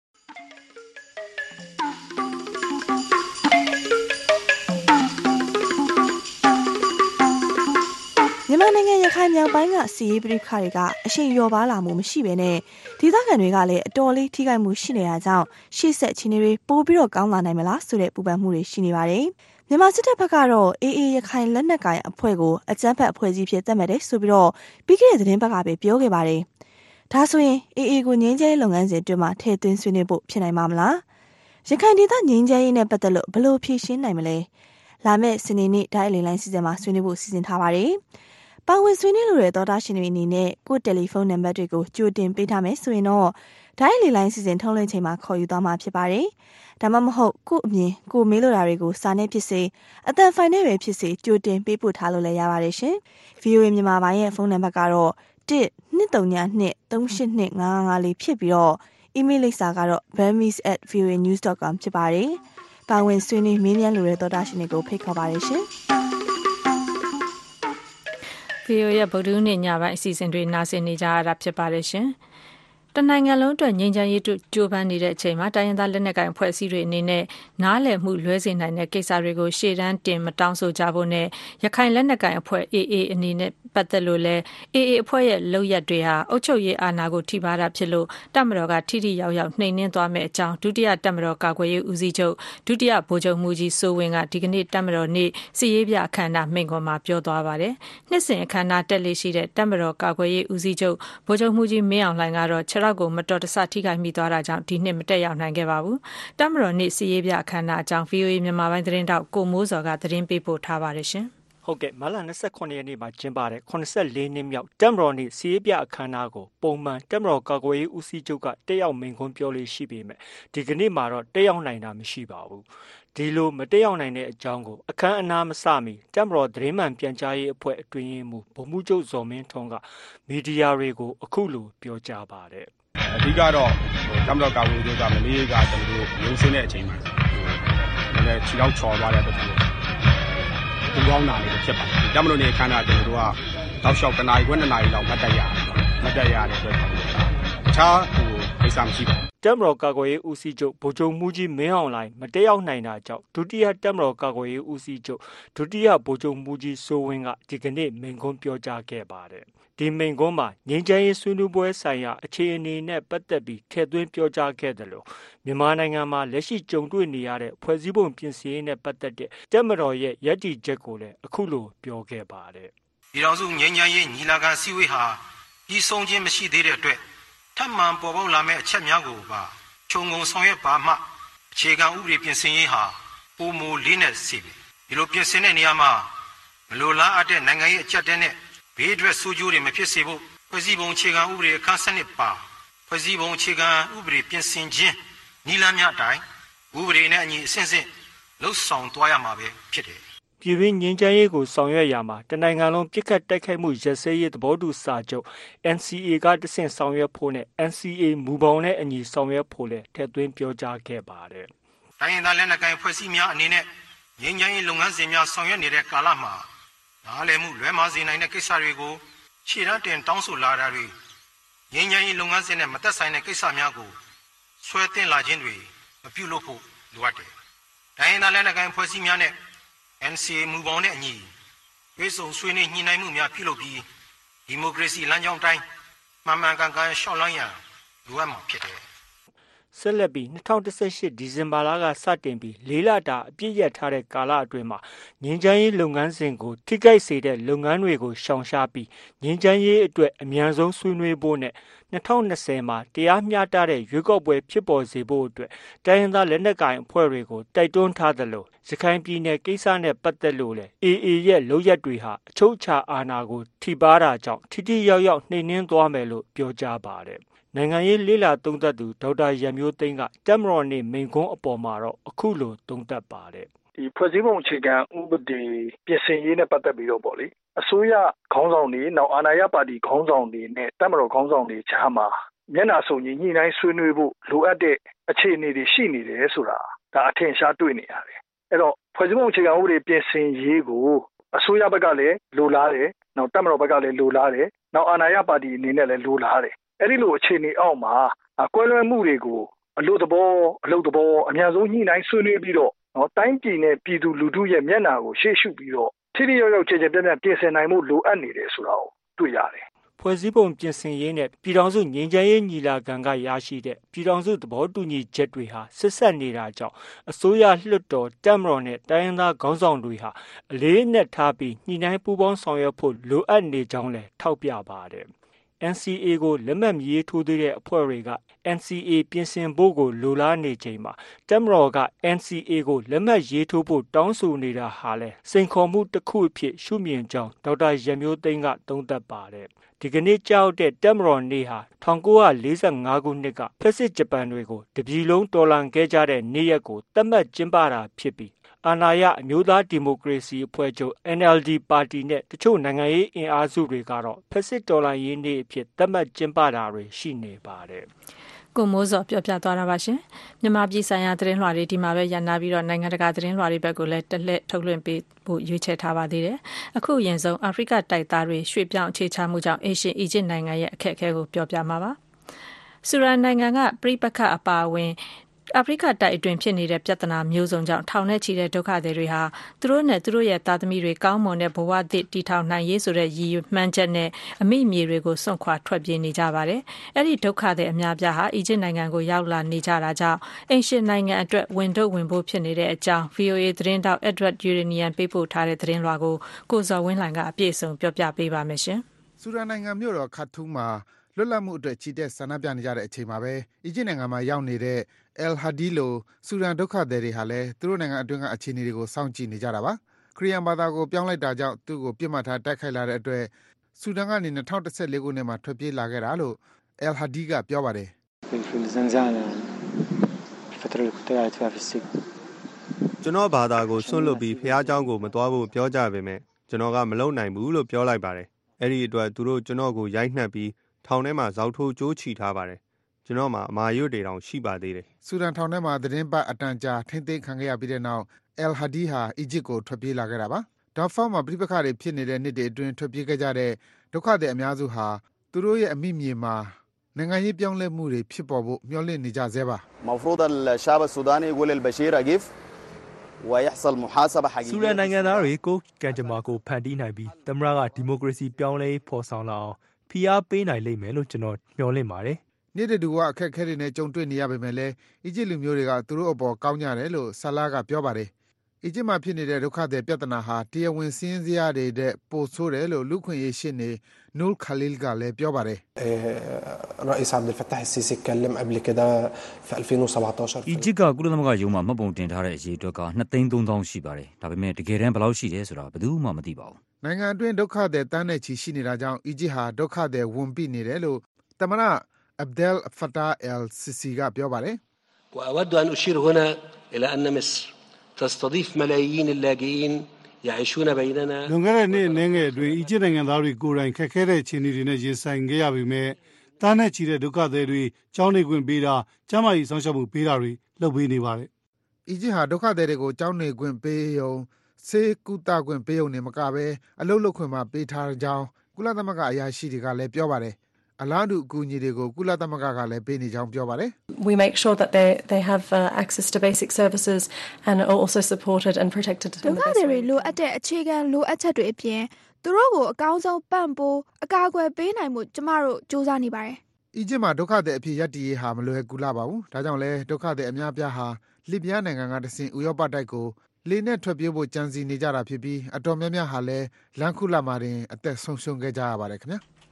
မြန်မာနိုင်ငံရခိုင်မြောက်ပိုင်းကစီးရီးပရိခါတွေကအရှိန်လျော့ပါလာမှုမရှိဘဲနဲ့ဒေသခံတွေကလည်းအတော်လေးထိခိုက်မှုရှိနေတာကြောင့်ရှေ့ဆက်ချင်းတွေပိုးပြီးတော့ကောင်းလာနိုင်မလားဆိုတဲ့ပူပန်မှုတွေရှိနေပါတယ်။မြန်မာစစ်တပ်ဘက်ကတော့ အေအေ ရခိုင်လက်နက်ကိုင်အဖွဲ့ကိုအကြမ်းဖက်အဖွဲ့အစည်းဖြစ်သတ်မှတ်တယ်ဆိုပြီးတော့ပြီးခဲ့တဲ့သတင်းပတ်ကပဲပြောခဲ့ပါတယ်။ဒါဆိုရင် အေအေ ကိုငြိမ်းချမ်းရေးလုပ်ငန်းစဉ်အတွင်းမှာထည့်သွင်းဆွေးနွေးဖို့ဖြစ်နိုင်မှာမလား။ရခိုင်ဒေသငြိမ်းချမ်းရေးနဲ့ပတ်သက်လို့ဘယ်လိုဖြေရှင်းနိုင်မလဲ။လာမယ့်စနေနေ့ဒိုင်းအလီလိုင်းစီစဉ်မှာဆွေးနွေးဖို့စီစဉ်ထားပါတယ်။ပါဝင်ဆွေးနွေးလိုတဲ့သောတာရှင်တွေအနေနဲ့ကိုယ်တယ်လီဖုန်းနံပါတ်တွေကိုကြိုတင်ပေးထားမယ်ဆိုရင်တော့ဒိုင်းလီလိုင်းစီစဉ်ထုတ်လွှင့်ချိန်မှာခေါ်ယူသွားမှာဖြစ်ပါတယ်။ဒါမှမဟုတ်ကို့အမြင်ကိုမေးလိုတာတွေကိုစာနဲ့ဖြစ်စေအသံဖိုင်နဲ့ပဲဖြစ်စေကြိုတင်ပေးပို့ထားလို့လည်းရပါတယ်ရှင်။ ဗီအိုအေ မြန်မာပိုင်းရဲ့ဖုန်းနံပါတ်ကတော့ one two three two three eight two five five five လေးဖြစ်ပြီးတော့အီးမေးလ်လိပ်စာကတော့ burmese at voa news dot com ဖြစ်ပါတယ်။ပါဝင်ဆွေးနွေးမေးမြန်းလိုတဲ့သောတာရှင်တွေကိုဖိတ်ခေါ်ပါတယ်ရှင်။ဗီအိုအေရဲ့ဗုဒ္ဓဟူးနေ့ညပိုင်းအစီအစဉ်တွေနားဆင်နေကြရတာဖြစ်ပါတယ်ရှင်။တနိုင်ငံလုံးအတွက်ငြိမ်းချမ်းရေးကြိုးပမ်းနေတဲ့အချိန်မှာတိုင်းရင်းသားလက်နက်ကိုင်အဖွဲ့အစည်းတွေအနေနဲ့နားလည်မှုလွဲစေနိုင်တဲ့ကိစ္စတွေကိုရှေ့တန်းတင်မတောင်းဆိုကြဖို့နဲ့ရခိုင်လက်နက်ကိုင်အဖွဲ့ အေအေ အနေနဲ့ပတ်သက်လို့လဲ အေအေ အဖွဲ့ရဲ့လုပ်ရက်တွေဟာအုပ်ချုပ်ရေးအာဏာကိုထိပါတာဖြစ်လို့တပ်မတော်ကထိထိရောက်ရောက်နှိမ်နင်းသွားမယ့်အကြောင်းဒုတိယတပ်မတော်ကာကွယ်ရေးဦးစီးချုပ်ဒုတိယဗိုလ်ချုပ်မှူးကြီးစိုးဝင်းကဒီကနေ့တပ်မတော်နေ့စစ်ရေးပြအခမ်းအနားမိန့်ခွန်းမှာပြောသွားပါတယ်။နှစ်စဉ်အခမ်းအနားတက်လေရှိတဲ့တပ်မတော်ကာကွယ်ရေးဦးစီးချုပ်ဗိုလ်ချုပ်မှူးကြီးမင်းအောင်လှိုင်ကတော့ခြေထောက်ကိုမတော်တဆထိခိုက်မိသွားတာကြောင့်ဒီနှစ်မတက်ရောက်နိုင်ခဲ့ပါဘူး။တပ်မတော်နေ့စစ်ရေးပြအခမ်းအနားအကြောင်း ဗီအိုအေ မြန်မာပိုင်းသတင်းတောက်ကိုမိုးစော်ကသတင်းပေးပို့ထားပါတယ်ရှင်။ဟုတ်ကဲ့မလ၂၉ရက်နေ့မှာကျင်းပတဲ့၇၄နှစ်မြောက်တပ်မတော်နေ့စစ်ရေးပြအခမ်းအနားကိုပုံမှန်တပ်မတော်ကာကွယ်ရေးဦးစီးချုပ်ကတက်ရောက်မိန့်ခွန်းပြောလို့ရှိပေမဲ့ဒီကနေ့မှာတော့တက်ရောက်နိုင်တာမရှိပါဘူး။ဒီလိုမတက်ရောက်နိုင်တဲ့အကြောင်းကိုအခမ်းအနားမစမီတပ်မတော်သတင်းမှန်ပြန်ကြားရေးအဖွဲ့အတွင်းရေးမှူးဗိုလ်မှူးချုပ်ဇော်မင်းထွန်းကမီဒီယာတွေကိုအခုလိုပြောကြားပါတယ်။အဓိကတော့တပ်မတော်ကာကွယ်ရေးကမနေ့ကကျွန်တော်တို့ရုံးစင်းတဲ့အချိန်မှာနည်းနည်းခြေထောက်ချော်သွားတဲ့အတွက်ပူပေါင်းတာလေးဖြစ်ပါတယ်။တပ်မတော်နေခန်းတာကျွန်တော်တို့ကတောက်လျှောက်တနာရီခွဲနှစ်နာရီလောက်မတ်တက်ရတယ်။မတ်တက်ရတဲ့အတွက်အခြားဟိုကိစ္စမရှိပါဘူး။တပ်မတော်ကာကွယ်ရေးဦးစီးချုပ်ဗိုလ်ချုပ်မှူးကြီးမင်းအောင်လှိုင်မတက်ရောက်နိုင်တာကြောင့်ဒုတိယတပ်မတော်ကာကွယ်ရေးဦးစီးချုပ်ဒုတိယဗိုလ်ချုပ်မှူးကြီးစိုးဝင်းကဒီကနေ့မိန့်ခွန်းပြောကြားခဲ့ပါတယ်။ဒီမိန့်ခွန်းမှာငြိမ်းချမ်းရေးဆွေးနွေးပွဲဆိုင်ရာအခြေအနေနဲ့ပတ်သက်ပြီးထည့်သွင်းပြောကြားခဲ့တယ်လို့မြန်မာနိုင်ငံမှာလက်ရှိကြုံတွေ့နေရတဲ့ဖွဲ့စည်းပုံပြင်ဆင်ရေးနဲ့ပတ်သက်တဲ့တပ်မတော်ရဲ့ရည်တည်ချက်ကိုလည်းအခုလိုပြောခဲ့ပါတယ်။ပြည်ထောင်စုငြိမ်းချမ်းရေးညီလာခံစည်းဝေးဟာပြီးဆုံးခြင်းမရှိသေးတဲ့အတွက်ထပ်မံပေါ်ပေါက်လာမယ့်အချက်များကိုပါခြုံငုံဆောင်ရွက်ပါမှအခြေခံဥပဒေပြင်ဆင်ရေးဟာပုံမူလေးနဲ့စီပဲဒီလိုပြင်ဆင်တဲ့နေရာမှာမလိုလားအပ်တဲ့နိုင်ငံရေးအကြက်တဲနဲ့ဘေးထွက်ဆိုးကျိုးတွေမဖြစ်စေဖို့ဖွဲ့စည်းပုံအခြေခံဥပဒေအခန်းစနစ်ပါဖွဲ့စည်းပုံအခြေခံဥပဒေပြင်ဆင်ခြင်းနီလာများအတိုင်းဥပဒေနဲ့အညီအစဉ်စဉ်လှုပ်ဆောင်သွားရမှာပဲဖြစ်တယ်ပြည်တွင်းငြိမ်းချမ်းရေးကိုဆောင်ရွက်ရမှာတနိုင်ငံလုံးပြစ်ခတ်တိုက်ခိုက်မှုရပ်စဲရေးသဘောတူစာချုပ် အန် စီ အေ ကတဆင့်ဆောင်ရွက်ဖို့နဲ့ အန် စီ အေ မူပေါင်းနဲ့အညီဆောင်ရွက်ဖို့လည်းထည့်သွင်းပြောကြားခဲ့ပါတယ်။တိုင်းရင်းသားလက်နက်ကိုင်ဖွဲ့စည်းများအနေနဲ့ငြိမ်းချမ်းရေးလုပ်ငန်းစဉ်များဆောင်ရွက်နေတဲ့ကာလမှာနားလည်မှုလွဲမှားစေနိုင်တဲ့ကိစ္စတွေကိုခြေတန်းတင်တောင်းဆိုလာတာတွေငြိမ်းချမ်းရေးလုပ်ငန်းစဉ်နဲ့မသက်ဆိုင်တဲ့ကိစ္စများကိုဆွဲတင်လာခြင်းတွေမပြုလုပ်ဖို့လိုအပ်တယ်။တိုင်းရင်းသားလက်နက်ကိုင်ဖွဲ့စည်းများနဲ့အန် စီ အေ မူပေါင်းနဲ့အညီပြည်စုံဆွေးနွေးညှိနှိုင်းမှုများပြုလုပ်ပြီးဒီမိုကရေစီလမ်းကြောင်းတိုင်းမှန်မှန်ကန်ကန်ရှောက်လန်းရန်လိုအပ်မှာဖြစ်တယ်။ဆက်လက်ပြီး၂၀၁၈ဒီဇင်ဘာလကစတင်ပြီးလေးလတာအပြည့်ရထားတဲ့ကာလအတွင်းမှာငြိမ်းချမ်းရေးလုပ်ငန်းစဉ်ကိုထိခိုက်စေတဲ့လုပ်ငန်းတွေကိုရှောင်ရှားပြီးငြိမ်းချမ်းရေးအတွက်အမြန်ဆုံးဆွေးနွေးဖို့နဲ့နှစ်ထောင်နှစ်ဆယ်မှာတရားမျှတတဲ့ရွေးကောက်ပွဲဖြစ်ပေါ်စေဖို့အတွက်တိုင်းရင်းသားလက်နက်ကိုင်အဖွဲ့တွေကိုတိုက်တွန်းထားသလိုရခိုင်ပြည်နယ်ကိစ္စနဲ့ပတ်သက်လို့လည်း အေအေ ရဲ့လုပ်ရက်တွေဟာအချုပ်အခြာအာဏာကိုထိပါးတာကြောင့်ထိထိရောက်ရောက်နှိမ်နင်းသွားမယ်လို့ပြောကြားပါတယ်။နိုင်ငံရေးလေ့လာသုံးသပ်သူဒေါက်တာရန်မျိုးသိန်းကတပ်မတော်နေ့မိန့်ခွန်းအပေါ်မှာတော့အခုလိုသုံးသပ်ပါတယ်။ဒီဖွဲ့စည်းပုံအခြေခံဥပဒေပြင်ဆင်ရေးနဲ့ပတ်သက်ပြီးတော့ပေါ့လေအစိုးရခေါင်းဆောင်တွေနောက်အာဏာရပါတီခေါင်းဆောင်တွေနဲ့တပ်မတော်ခေါင်းဆောင်တွေကြားမှာမျက်နှာစုံညီညှိနှိုင်းဆွေးနွေးဖို့လိုအပ်တဲ့အခြေအနေတွေရှိနေတယ်ဆိုတာဒါအထင်ရှားတွေ့နေရတယ်။အဲ့တော့ဖွဲ့စည်းပုံအခြေခံဥပဒေပြင်ဆင်ရေးကိုအစိုးရဘက်ကလည်းလိုလားတယ်နောက်တပ်မတော်ဘက်ကလည်းလိုလားတယ်နောက်အာဏာရပါတီအနေနဲ့လည်းလိုလားတယ်အဲ့ဒီလိုအခြေအနေအောက်မှာကွဲလွဲမှုတွေကိုအလို့သဘောအလို့သဘောအများဆုံးညှိနှိုင်းဆွေးနွေးပြီးတော့နော်တိုင်းပြည်နဲ့ပြည်သူလူထုရဲ့မျက်နှာကိုရှေ့ရှုပြီးတော့ထိထိရောက်ရောက်ခြေခြေပြတ်ပြတ်ပြင်ဆင်နိုင်မှုလိုအပ်နေတယ်ဆိုတာကိုတွေ့ရတယ်ဖွဲ့စည်းပုံပြင်ဆင်ရေးနဲ့ပြည်ထောင်စုငြိမ်းချမ်းရေးညီလာခံကရရှိတဲ့ပြည်ထောင်စုသဘောတူညီချက်တွေဟာဆက်ဆက်နေတာကြောင့်အစိုးရလွှတ်တော်တပ်မတော်နဲ့တိုင်းရင်းသားခေါင်းဆောင်တွေဟာအလေးအနက်ထားပြီးညှိနှိုင်းပူးပေါင်းဆောင်ရွက်ဖို့လိုအပ်နေကြောင်းလည်းထောက်ပြပါတယ်။ အန် စီ အေ ကိုလက်မှတ်မရေးထိုးသေးတဲ့အဖွဲ့တွေက အန် စီ အေ ပြင်ဆင်ဖို့ကိုလိုလားနေချိန်မှာတပ်မတော်က အန် စီ အေ ကိုလက်မှတ်ရေးထိုးဖို့တောင်းဆိုနေတာဟာလည်းစိန်ခေါ်မှုတစ်ခုအဖြစ်ရှုမြင်ကြောင်းဒေါက်တာရန်မျိုးသိန်းကသုံးသပ်ပါတယ်။ဒီကနေ့ကြောက်တဲ့တပ်မတော်နေ့ဟာ၁၉၄၅ခုနှစ်ကဖက်စစ်ဂျပန်တွေကိုတပြည်လုံးတော်လှန်ခဲ့ကြတဲ့နေ့ရက်ကိုသတ်မှတ်ကျင်းပတာဖြစ်ပြီးအာဏာရအမျိုးသားဒီမိုကရေစီအဖွဲ့ချုပ် အန် အယ်လ် ဒီ ပါတီနဲ့တချို့နိုင်ငံရေးအင်အားစုတွေကတော့ဖက်စစ်တော်လှန်ရေးနေ့အဖြစ်သတ်မှတ်ကျင်းပတာတွေရှိနေပါတယ်။ကိုမိုးစောပြောပြသွားတာပါရှင်မြန်မာပြည်ဆိုင်ရာသတင်းလွှာတွေဒီမှာပဲရန်နာပြီးတော့နိုင်ငံတကာသတင်းလွှာတွေဘက်ကိုလည်းတက်လက်ထုတ်လွှင့်ပေးဖို့ရွေးချယ်ထားပါသေးတယ်အခုအရင်ဆုံးအာဖရိကတိုက်သားတွေရွှေ့ပြောင်းအခြေချမှုကြောင့်အေရှင်အီဂျစ်နိုင်ငံရဲ့အခက်အခဲကိုပြောပြမှာပါဆူရန်နိုင်ငံကပြည်ပခအပါအဝင်အာဖရိကတိုက်အတွင်းဖြစ်နေတဲ့ပြဿနာမျိုးစုံကြောင့်ထောင်နဲ့ချီတဲ့ဒုက္ခသည်တွေဟာသူတို့နဲ့သူတို့ရဲ့သားသမီးတွေကောင်းမွန်တဲ့ဘဝသစ်တည်ထောင်နိုင်ရေးဆိုတဲ့ရည်မှန်းချက်နဲ့အမိမြေတွေကိုစွန့်ခွာထွက်ပြေးနေကြပါတယ်။အဲ့ဒီဒုက္ခသည်အများပြားဟာအီဂျစ်နိုင်ငံကိုရောက်လာနေကြတာကြောင့်အင်ရှင်နိုင်ငံအတွက်ဝင်တော့ဝင်ဖို့ဖြစ်နေတဲ့အကြောင်း ဗီအိုအေ သတင်းတောက် Edward Uranian ပေးပို့ထားတဲ့သတင်းလွှာကိုကိုဇော်ဝင်းလှိုင်ကအပြည့်အစုံပြောပြပေးပါမယ်ရှင်။ဆူဒန်နိုင်ငံမြို့တော်ခါတူးမှာလွတ်လပ်မှုအတွက်ချီတက်ဆန္ဒပြနေကြတဲ့အချိန်မှာပဲအီဂျစ်နိုင်ငံမှာရောက်နေတဲ့ El Hadi လိုဆူဒန်ဒုက္ခသည်တွေဟာလည်းသူတို့နိုင်ငံအတွင်းကအခြေအနေတွေကိုစောင့်ကြည့်နေကြတာပါခရီးယန်ဘာသာကိုပြောင်းလိုက်တာကြောင့်သူ့ကိုပြစ်မှတ်ထားတိုက်ခိုက်လာတဲ့အတွက်ဆူဒန်ကနေ၂၀၁၄ခုနှစ်မှာထွက်ပြေးလာခဲ့တာလို့ El Hadi ကပြောပါတယ်ကျွန်တော်ဘာသာကိုဆွန့်လွတ်ပြီးဖျားเจ้าကိုမသွားဖို့ပြောကြပေမဲ့ကျွန်တော်ကမလုပ်နိုင်ဘူးလို့ပြောလိုက်ပါတယ်အဲ့ဒီအတွက်သူတို့ကျွန်တော်ကိုရိုက်နှက်ပြီးထောင်ထဲမှာဇောက်ထိုးကြိုးချီထားပါတယ်ကျွန်တော်မှာအမာရွတ်တွေတောင်ရှိပါသေးတယ်ဆူဒန်ထောင်ထဲမှာသတင်းပတ်အတန်ကြာထိမ့်သိမ်းခံခဲ့ရပြီးတဲ့နောက် El Hadi ဟာအီဂျစ်ကိုထွက်ပြေးလာခဲ့တာပါဒါဖောက်မှာပြိပခါတွေဖြစ်နေတဲ့နှစ်တွေအတွင်းထွက်ပြေးခဲ့ကြတဲ့ဒုက္ခသည်အများစုဟာသူတို့ရဲ့အမိမြေမှာနိုင်ငံရေးပြောင်းလဲမှုတွေဖြစ်ပေါ်ဖို့မျှော်လင့်နေကြဆဲပါ المفروض الشعب السوداني يقول البشير أقف ويحصل محاسبة حقيقية ဆူဒန်နိုင်ငံသားတွေကိုကံကြမ္မာကိုဖန်တီးနိုင်ပြီးသမ္မတကဒီမိုကရေစီပြောင်းလဲဖော်ဆောင်လာအောင်ဖိအားပေးနိုင်လိမ့်မယ်လို့ကျွန်တော်မျှော်လင့်ပါတယ်နေ့တတူကအခက်အခဲတွေနဲ့ကြုံတွေ့နေရပေမဲ့လည်းအီဂျစ်လူမျိုးတွေကသူတို့အပေါ်ကောင်းကြတယ်လို့ဆလာကပြောပါတယ်အီဂျစ်မှာဖြစ်နေတဲ့ဒုက္ခသည်ပြဿနာဟာတရားဝင်စည်းစရာတွေတဲ့ပိုဆိုးတယ်လို့လူခွင့်ရေးရှင်းနေနူခလီလ်ကလည်းပြောပါတယ် الرئيس عبد الفتاح السيسي اتكلم قبل كده في ألفين وسبعتاشر အီဂျစ်ကကုလသမဂ္ဂရုံးမှာမှတ်ပုံတင်ထားတဲ့အရေးအတွက်ကနှစ်သိန်းသုံးသောင်းရှိပါတယ်ဒါပေမဲ့တကယ်တမ်းဘယ်လောက်ရှိတယ်ဆိုတာဘယ်သူမှမသိပါဘူးနိုင်ငံအတွင်းဒုက္ခသည်တန်းနဲ့ချီရှိနေတာကြောင့်အီဂျစ်ဟာဒုက္ခသည်ဝန်ပိနေတယ်လို့သမ္မတ Abdel Fattah el-Sisi ကပြောပါတယ် وأود أن أشير هنا إلى أن مصر تستضيف ملايين اللاجئين يعيشون بيننا လွန်ခဲ့တဲ့နှစ်အနေငယ်အတွင်းအီဂျစ်နိုင်ငံသားတွေကိုယ်တိုင်ခက်ခဲတဲ့အခြေအနေတွေနဲ့ရင်ဆိုင်ခဲ့ရပေမဲ့တန်းနဲ့ချီတဲ့ဒုက္ခသည်တွေကျောင်းနေခွင့်ပေးတာကျန်းမာရေးစောင့်ရှောက်မှုပေးတာတွေလုပ်ပေးနေပါတယ်အီဂျစ်ဟာဒုက္ခသည်တွေကိုကျောင်းနေခွင့်ပေးရုံဆေးကုသခွင့်ပေးရုံနဲ့မကဘဲအလုပ်လုပ်ခွင့်မှပေးထားကြောင်းကုလသမဂ္ဂအရာရှိတွေကလည်းပြောပါတယ်အလားတူအကူအညီတွေကိုကုလသမဂ္ဂကလည်းပေးနေကြောင်းပြောပါတယ် We make sure that they they have uh, access to basic services and are also supported and protected ဒုက္ခသည်တွေလိုအပ်တဲ့အခြေခံလိုအပ်ချက်တွေအပြင်သူတို့ကိုအကောင်းဆုံးပံ့ပိုးအကာအကွယ်ပေးနိုင်မှုကျမတို့စူးစမ်းနေပါတယ်အီဂျစ်မှာဒုက္ခသည်အဖြစ်ရပ်တည်ရေးဟာမလွယ်ကူလာပါဘူးဒါကြောင့်လဲဒုက္ခသည်အများပြားဟာလစ်ဗျားနိုင်ငံကတဆင့်ဥရောပတိုက်ကိုလေနဲ့ထွက်ပြေးဖို့ကြံစီနေကြတာဖြစ်ပြီးအတော်များများဟာလည်းလမ်းခုလတ်မှာတင်အသက်ဆုံးရှုံးခဲ့ကြရပါတယ်ခင်ဗျာ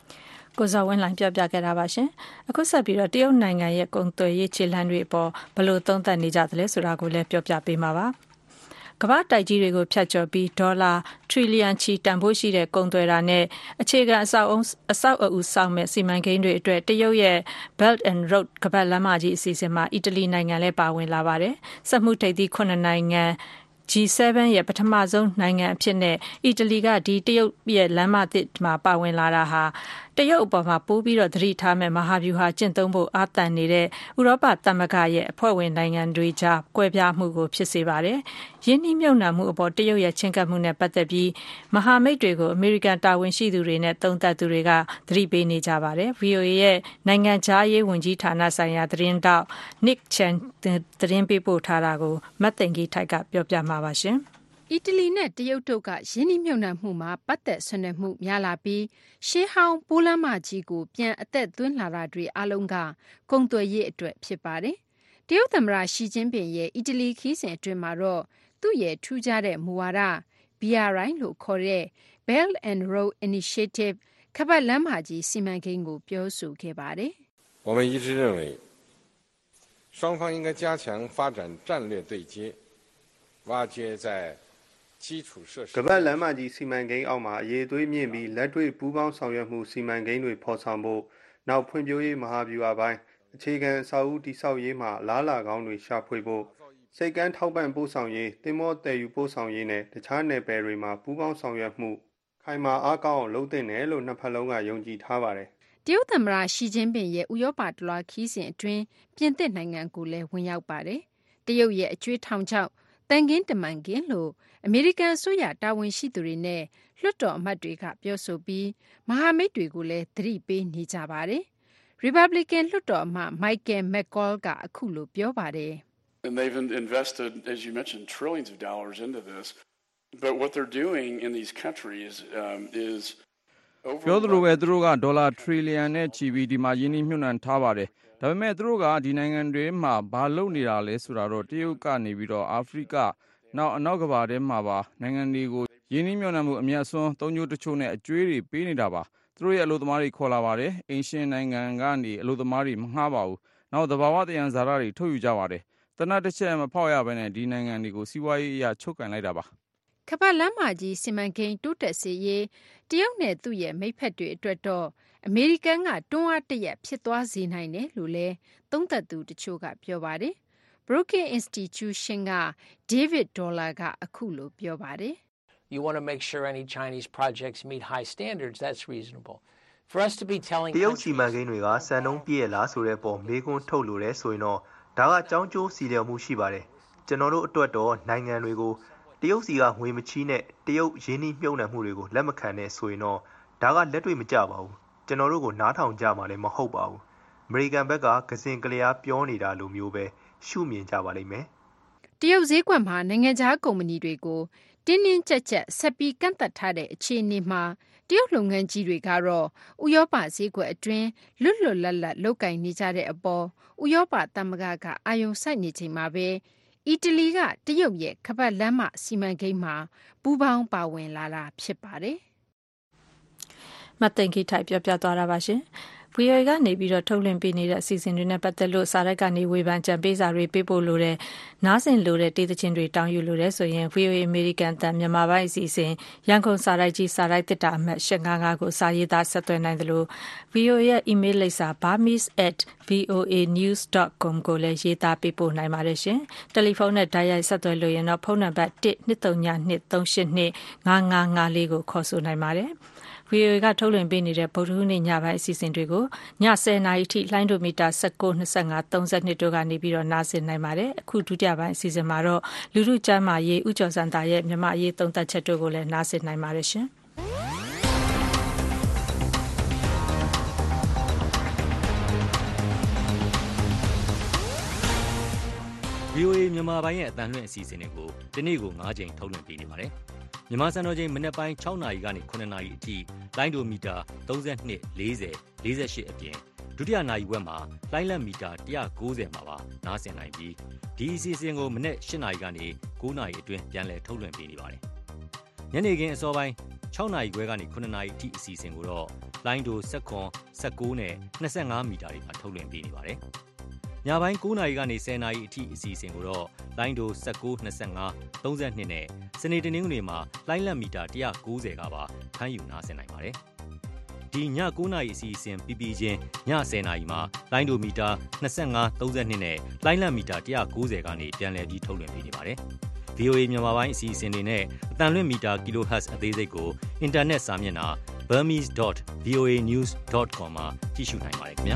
ကိုဇော်ဝင်းလိုင်းပြပြခဲ့တာပါရှင်အခုဆက်ပြီးတော့တရုတ်နိုင်ငံရဲ့ကုန်သွယ်ရေးခြေလှမ်းတွေအပေါ်ဘယ်လိုသုံးသပ်နေကြသလဲဆိုတာကိုလည်းပြောပြပေးမှာပါကမ္ဘာတိုက်ကြီးတွေကိုဖျက်ချော်ပြီးဒေါ်လာထရီလီယံချီတန်ဖိုးရှိတဲ့ကုန်သွယ်တာနဲ့အခြေခံအဆောက်အုံအဆောက်အဦစောင့်မဲ့စီမံကိန်းတွေအတွက်တရုတ်ရဲ့ Belt and Road ကမ္ဘာလမ်းမကြီးအစီအစဉ်မှာအီတလီနိုင်ငံလည်းပါဝင်လာပါတယ်စက်မှုထိပ်သီးခုနှစ်နိုင်ငံ G เซเว่น ရဲ့ပထမဆုံးနိုင်ငံအဖြစ်နဲ့အီတလီကဒီတရုတ်ရဲ့လမ်းမသစ်မှာပါဝင်လာတာဟာတရုတ်အပေါ်မှာပိုးပြီးတော့သတိထားမဲ့မဟာဗျူဟာကျင့်သုံးဖို့အာသန်နေတဲ့ဥရောပသမဂ္ဂရဲ့အဖွဲ့ဝင်နိုင်ငံတွေကြားကွဲပြားမှုကိုဖြစ်စေပါတယ်။ယင်းနှိမ့်မြုပ်နှံမှုအပေါ်တရုတ်ရဲ့ချင်းကပ်မှုနဲ့ပတ်သက်ပြီးမဟာမိတ်တွေကိုအမေရိကန်တာဝန်ရှိသူတွေနဲ့သုံးသပ်သူတွေကသတိပေးနေကြပါတယ်။ V O A ရဲ့နိုင်ငံခြားရေးဝန်ကြီးဌာနဆိုင်ရာသတင်းတောက် Nick Chan သတင်းပေးပို့ထားတာကိုမတ်သိင်ကြီးထိုက်ကပြောပြမှာပါရှင်။အီတလီနဲ့တရုတ်တို့ကယင်းနှိမ့်မြုပ်နှံမှုမှာပတ်သက်ဆွေးနွေးမှုများလာပြီးရှေးဟောင်းပိုးလမ်းမကြီးကိုပြန်အသက်သွင်းလာတာတွေအလုံးကကုန်သွယ်ရေးအတွက်ဖြစ်ပါတယ်။တရုတ်သမ္မတရှီကျင်းပင်ရဲ့အီတလီခီးစဉ်အတွင်းမှာတော့သူ့ရဲ့ထူးခြားတဲ့မူဝါဒ B R I လို့ခေါ်တဲ့ Belt and Road Initiative ခါးပတ်လမ်းမကြီးစီမံကိန်းကိုပြောဆိုခဲ့ပါတယ်။我们一直认为双方应该加强发展战略对接，挖掘在ကမ္ဘာလမ်းမကြီးစီမံကိန်းအောက်မှာအရေးသွေးမြင့်ပြီးလက်တွေ့ပူးပေါင်းဆောင်ရွက်မှုစီမံကိန်းတွေဖော်ဆောင်ဖို့နောက်ဖွံ့ဖြိုးရေးမဟာဗျူဟာပိုင်းအခြေခံအဆောက်အဦတည်ဆောက်ရေးမှာလားလာကောင်းတွေရှာဖွေဖို့စိတ်ကမ်းထောက်ပံ့ပို့ဆောင်ရေးသင်္ဘောတည်ယူပို့ဆောင်ရေးနဲ့တခြားနယ်ပယ်တွေမှာပူးပေါင်းဆောင်ရွက်မှုခိုင်မာအားကောင်းအောင်လုပ်သင့်တယ်လို့နှစ်ဖက်လုံးကယုံကြည်ထားပါတယ်။တရုတ်သမ္မတရှီကျင်းပင်ရဲ့ဥရောပတလွှာခီးစဉ်အတွင်းပြင်သစ်နိုင်ငံကိုလည်းဝင်ရောက်ပါတယ်။တရုတ်ရဲ့အကျွေးထောင်ချောက်တန်ကင်းတမန်ကင်းလို့အမေရိကန်အစိုးရတာဝန်ရှိသူတွေနဲ့လွှတ်တော်အမတ်တွေကပြောဆိုပြီးမဟာမိတ်တွေကိုလည်းသတိပေးနေကြပါတယ်။ Republican လွှတ်တော်အမတ် Michael McCaul ကအခုလိုပြောပါတယ်။ And they've invested, as you mentioned, trillions of dollars into this. But what they're doing in these countries um, is ပြောသလိုပဲသူတို့ကဒေါ်လာထရီလီယံနဲ့ချီပြီးဒီမှာယင်းနှိမ့်မြှုပ်နှံထားပါတယ်။ဒါပေမဲ့သူတို့ကဒီနိုင်ငံတွေမှာဘာလုပ်နေတာလဲဆိုတာတော့တရုတ်ကနေပြီးတော့အာဖရိကနောက်အနောက်ကဘာထဲမှာပါနိုင်ငံတွေကိုယင်းနှိမ့်မြှုပ်နှံမှုအမြတ်စွန်းသုံးချိုးတချို့နဲ့အကျွေးတွေပေးနေတာပါသူတို့ရဲ့အလို့သမားတွေခေါ်လာပါတယ်အင်ရှင်နိုင်ငံကနေအလို့သမားတွေမငှားပါဘူးနောက်သဘာဝတယံဇာတာတွေထုတ်ယူကြပါတယ်တနတ်တစ်ချက်မဖောက်ရဘဲနဲ့ဒီနိုင်ငံတွေကိုစီးပွားရေးအရာချုပ်ကန်လိုက်တာပါခပတ်လမ်းမကြီးစီမံကိန်းတိုးတက်စေရေးတရုတ်နဲ့သူ့ရဲ့မိတ်ဖက်တွေအတွက်တော့အမေရိကန်ကတွန်းအားတရက်ဖြစ်သွားစေနိုင်တယ်လို့လည်းသုံးသပ်သူတချို့ကပြောပါတယ်Brookings Institution က David Dollar ကအခုလိုပြောပါတယ် You want to make sure any Chinese projects meet high standards that's reasonable For us to be telling တရုတ်စီမံကိန်းတွေကစံနှုန်းပြည့်လားဆိုတဲ့ပုံမေးခွန်းထုတ်လို့လဲဆိုရင်တော့ဒါကကြောင်းကျိုးစီလျော်မှုရှိပါတယ်ကျွန်တော်တို့အတွက်တော့နိုင်ငံတွေကိုတရုတ်စီကငွေမချီးနဲ့တရုတ်ရင်းနှီးမြှုပ်နှံမှုတွေကိုလက်မခံနဲ့ဆိုရင်တော့ဒါကလက်တွေ့မကျပါဘူးကျွန်တော်တို့ကိုနားထောင်ကြမှာလည်းမဟုတ်ပါဘူးအမေရိကန်ဘက်ကကစင်ကလျားပြောနေတာလိုမျိုးပဲရှုမြင်ကြပါလိမ့်မယ်တရုတ်ဈေးကွက်မှာနိုင်ငံခြားကုမ္ပဏီတွေကိုတင်းတင်းကြပ်ကြပ်ဆက်ပြီးကန့်သတ်ထားတဲ့အခြေအနေမှာတရုတ်လုပ်ငန်းကြီးတွေကတော့ဥရောပဈေးကွက်အတွင်းလွတ်လွတ်လပ်လပ်လုပ်ကိုင်နေကြတဲ့အပေါ်ဥရောပသမဂ္ဂကအာရုံစိုက်နေချိန်မှာပဲအီတလီကတရုတ်ရဲ့ခပတ်လမ်းမစီမံကိန်းမှာပူးပေါင်းပါဝင်လာတာဖြစ်ပါတယ်မတ်သိင်္ဂီထိုက်ပြောပြသွားတာပါရှင်V O A ကနေပြီးတော့ထုတ်လွှင့်ပေးနေတဲ့အစီအစဉ်တွေနဲ့ပတ်သက်လို့စာရိုက်ကနေဝေဖန်ကြံပေးစာတွေပေးပို့လို့တဲ့နားဆင်လို့တဲ့တေးသချင်းတွေတောင်းယူလို့တဲ့ဆိုရင် V O A American တန်မြန်မာပိုင်းအစီအစဉ်ရန်ကုန်စာရိုက်ကြီးစာရိုက်တစ်တာအမှတ်၈၅၅ကိုစာရေးသားဆက်သွယ်နိုင်တယ်လို့ V O A ရဲ့ email လိပ်စာ burmese at voanews dot com ကိုလည်းရေးသားပေးပို့နိုင်ပါတယ်ရှင်တယ်လီဖုန်းနဲ့ဓာတ်ရိုက်ဆက်သွယ်လို့ရင်တော့ဖုန်းနံပါတ်one two three two two three eight two five five five fourကိုခေါ်ဆိုနိုင်ပါတယ်V O A ကထုတ်လွှင့်ပေးနေတဲ့ဗုဒ္ဓဟူးနေ့ညပိုင်းအစီအစဉ်တွေကိုညtenနာရီထိလိုင်းဒိုမီတာnineteen, twenty-five, thirty-twoတို့ကနေပြီးတော့နားဆင်နိုင်ပါတယ်အခုဒုတိယပိုင်းအစီအစဉ်မှာတော့လူလူကျမ်းမာရေးဥကျော်စံတာရဲ့မြန်မာရေးသုံးသပ်ချက်တို့ကိုလည်းနားဆင်နိုင်ပါတယ်ရှင် V O A မြန်မာပိုင်းရဲ့အသံလွှင့်အစီအစဉ်တွေကိုဒီနေ့ကိုfiveချိန်ထုတ်လွှင့်ပေးနေပါတယ်မြန်မာစံတော်ချိန်မနက်ပိုင်းsixနာရီကနေsevenနာရီအထိလိုင်းဒိုမီတာthirty-two, forty, forty-eightအပြင်ဒုတိယနာရီဝက်မှာလိုင်းလက်မီတာone ninetyမှာပါနားဆင်နိုင်ပြီးဒီအစီအစဉ်ကိုမနက်eightနာရီကနေnineနာရီအတွင်းပြန်လည်ထုတ်လွှင့်ပေးနေပါတယ်။ညနေခင်းအစောပိုင်း၆နာရီခွဲကနေခုနှစ်နာရီအထိအစီအစဉ်ကိုတော့လိုင်းဒို၁၇ ၁၉နဲ့၂၅မီတာတွေမှာထုတ်လွှင့်ပေးနေပါတယ်။ညပိုင်း၉နာရီကနေ၁၀နာရီအထိအစီအစဉ်ကိုတော့လိုင်းဒို၁၉ ၂၅ ၃၂နဲ့စနေတနင်္ဂနွေမှာလိုင်းလက်မီတာ၁၉၀ကပါဖမ်းယူနားဆင်နိုင်ပါတယ်။ဒီည၉နာရီအစီအစဉ်ပြီးပြီးချင်းည၁၀နာရီမှာလိုင်းဒိုမီတာ၂၅ ၃၂နဲ့လိုင်းလက်မီတာ၁၉၀ကနေပြန်လည်ပြီးထုတ်လွှင့်ပေးနေပါတယ်။ ဗီအိုအေ မြန်မာပိုင်းအစီအစဉ်တွေနဲ့အသံလွှင့်မီတာ kilohertz အသေးစိတ်ကိုအင်တာနက်စာမျက်နှာ burmese dot v o a news dot com မှာကြည့်ရှုနိုင်ပါတယ်ခင်ဗျာ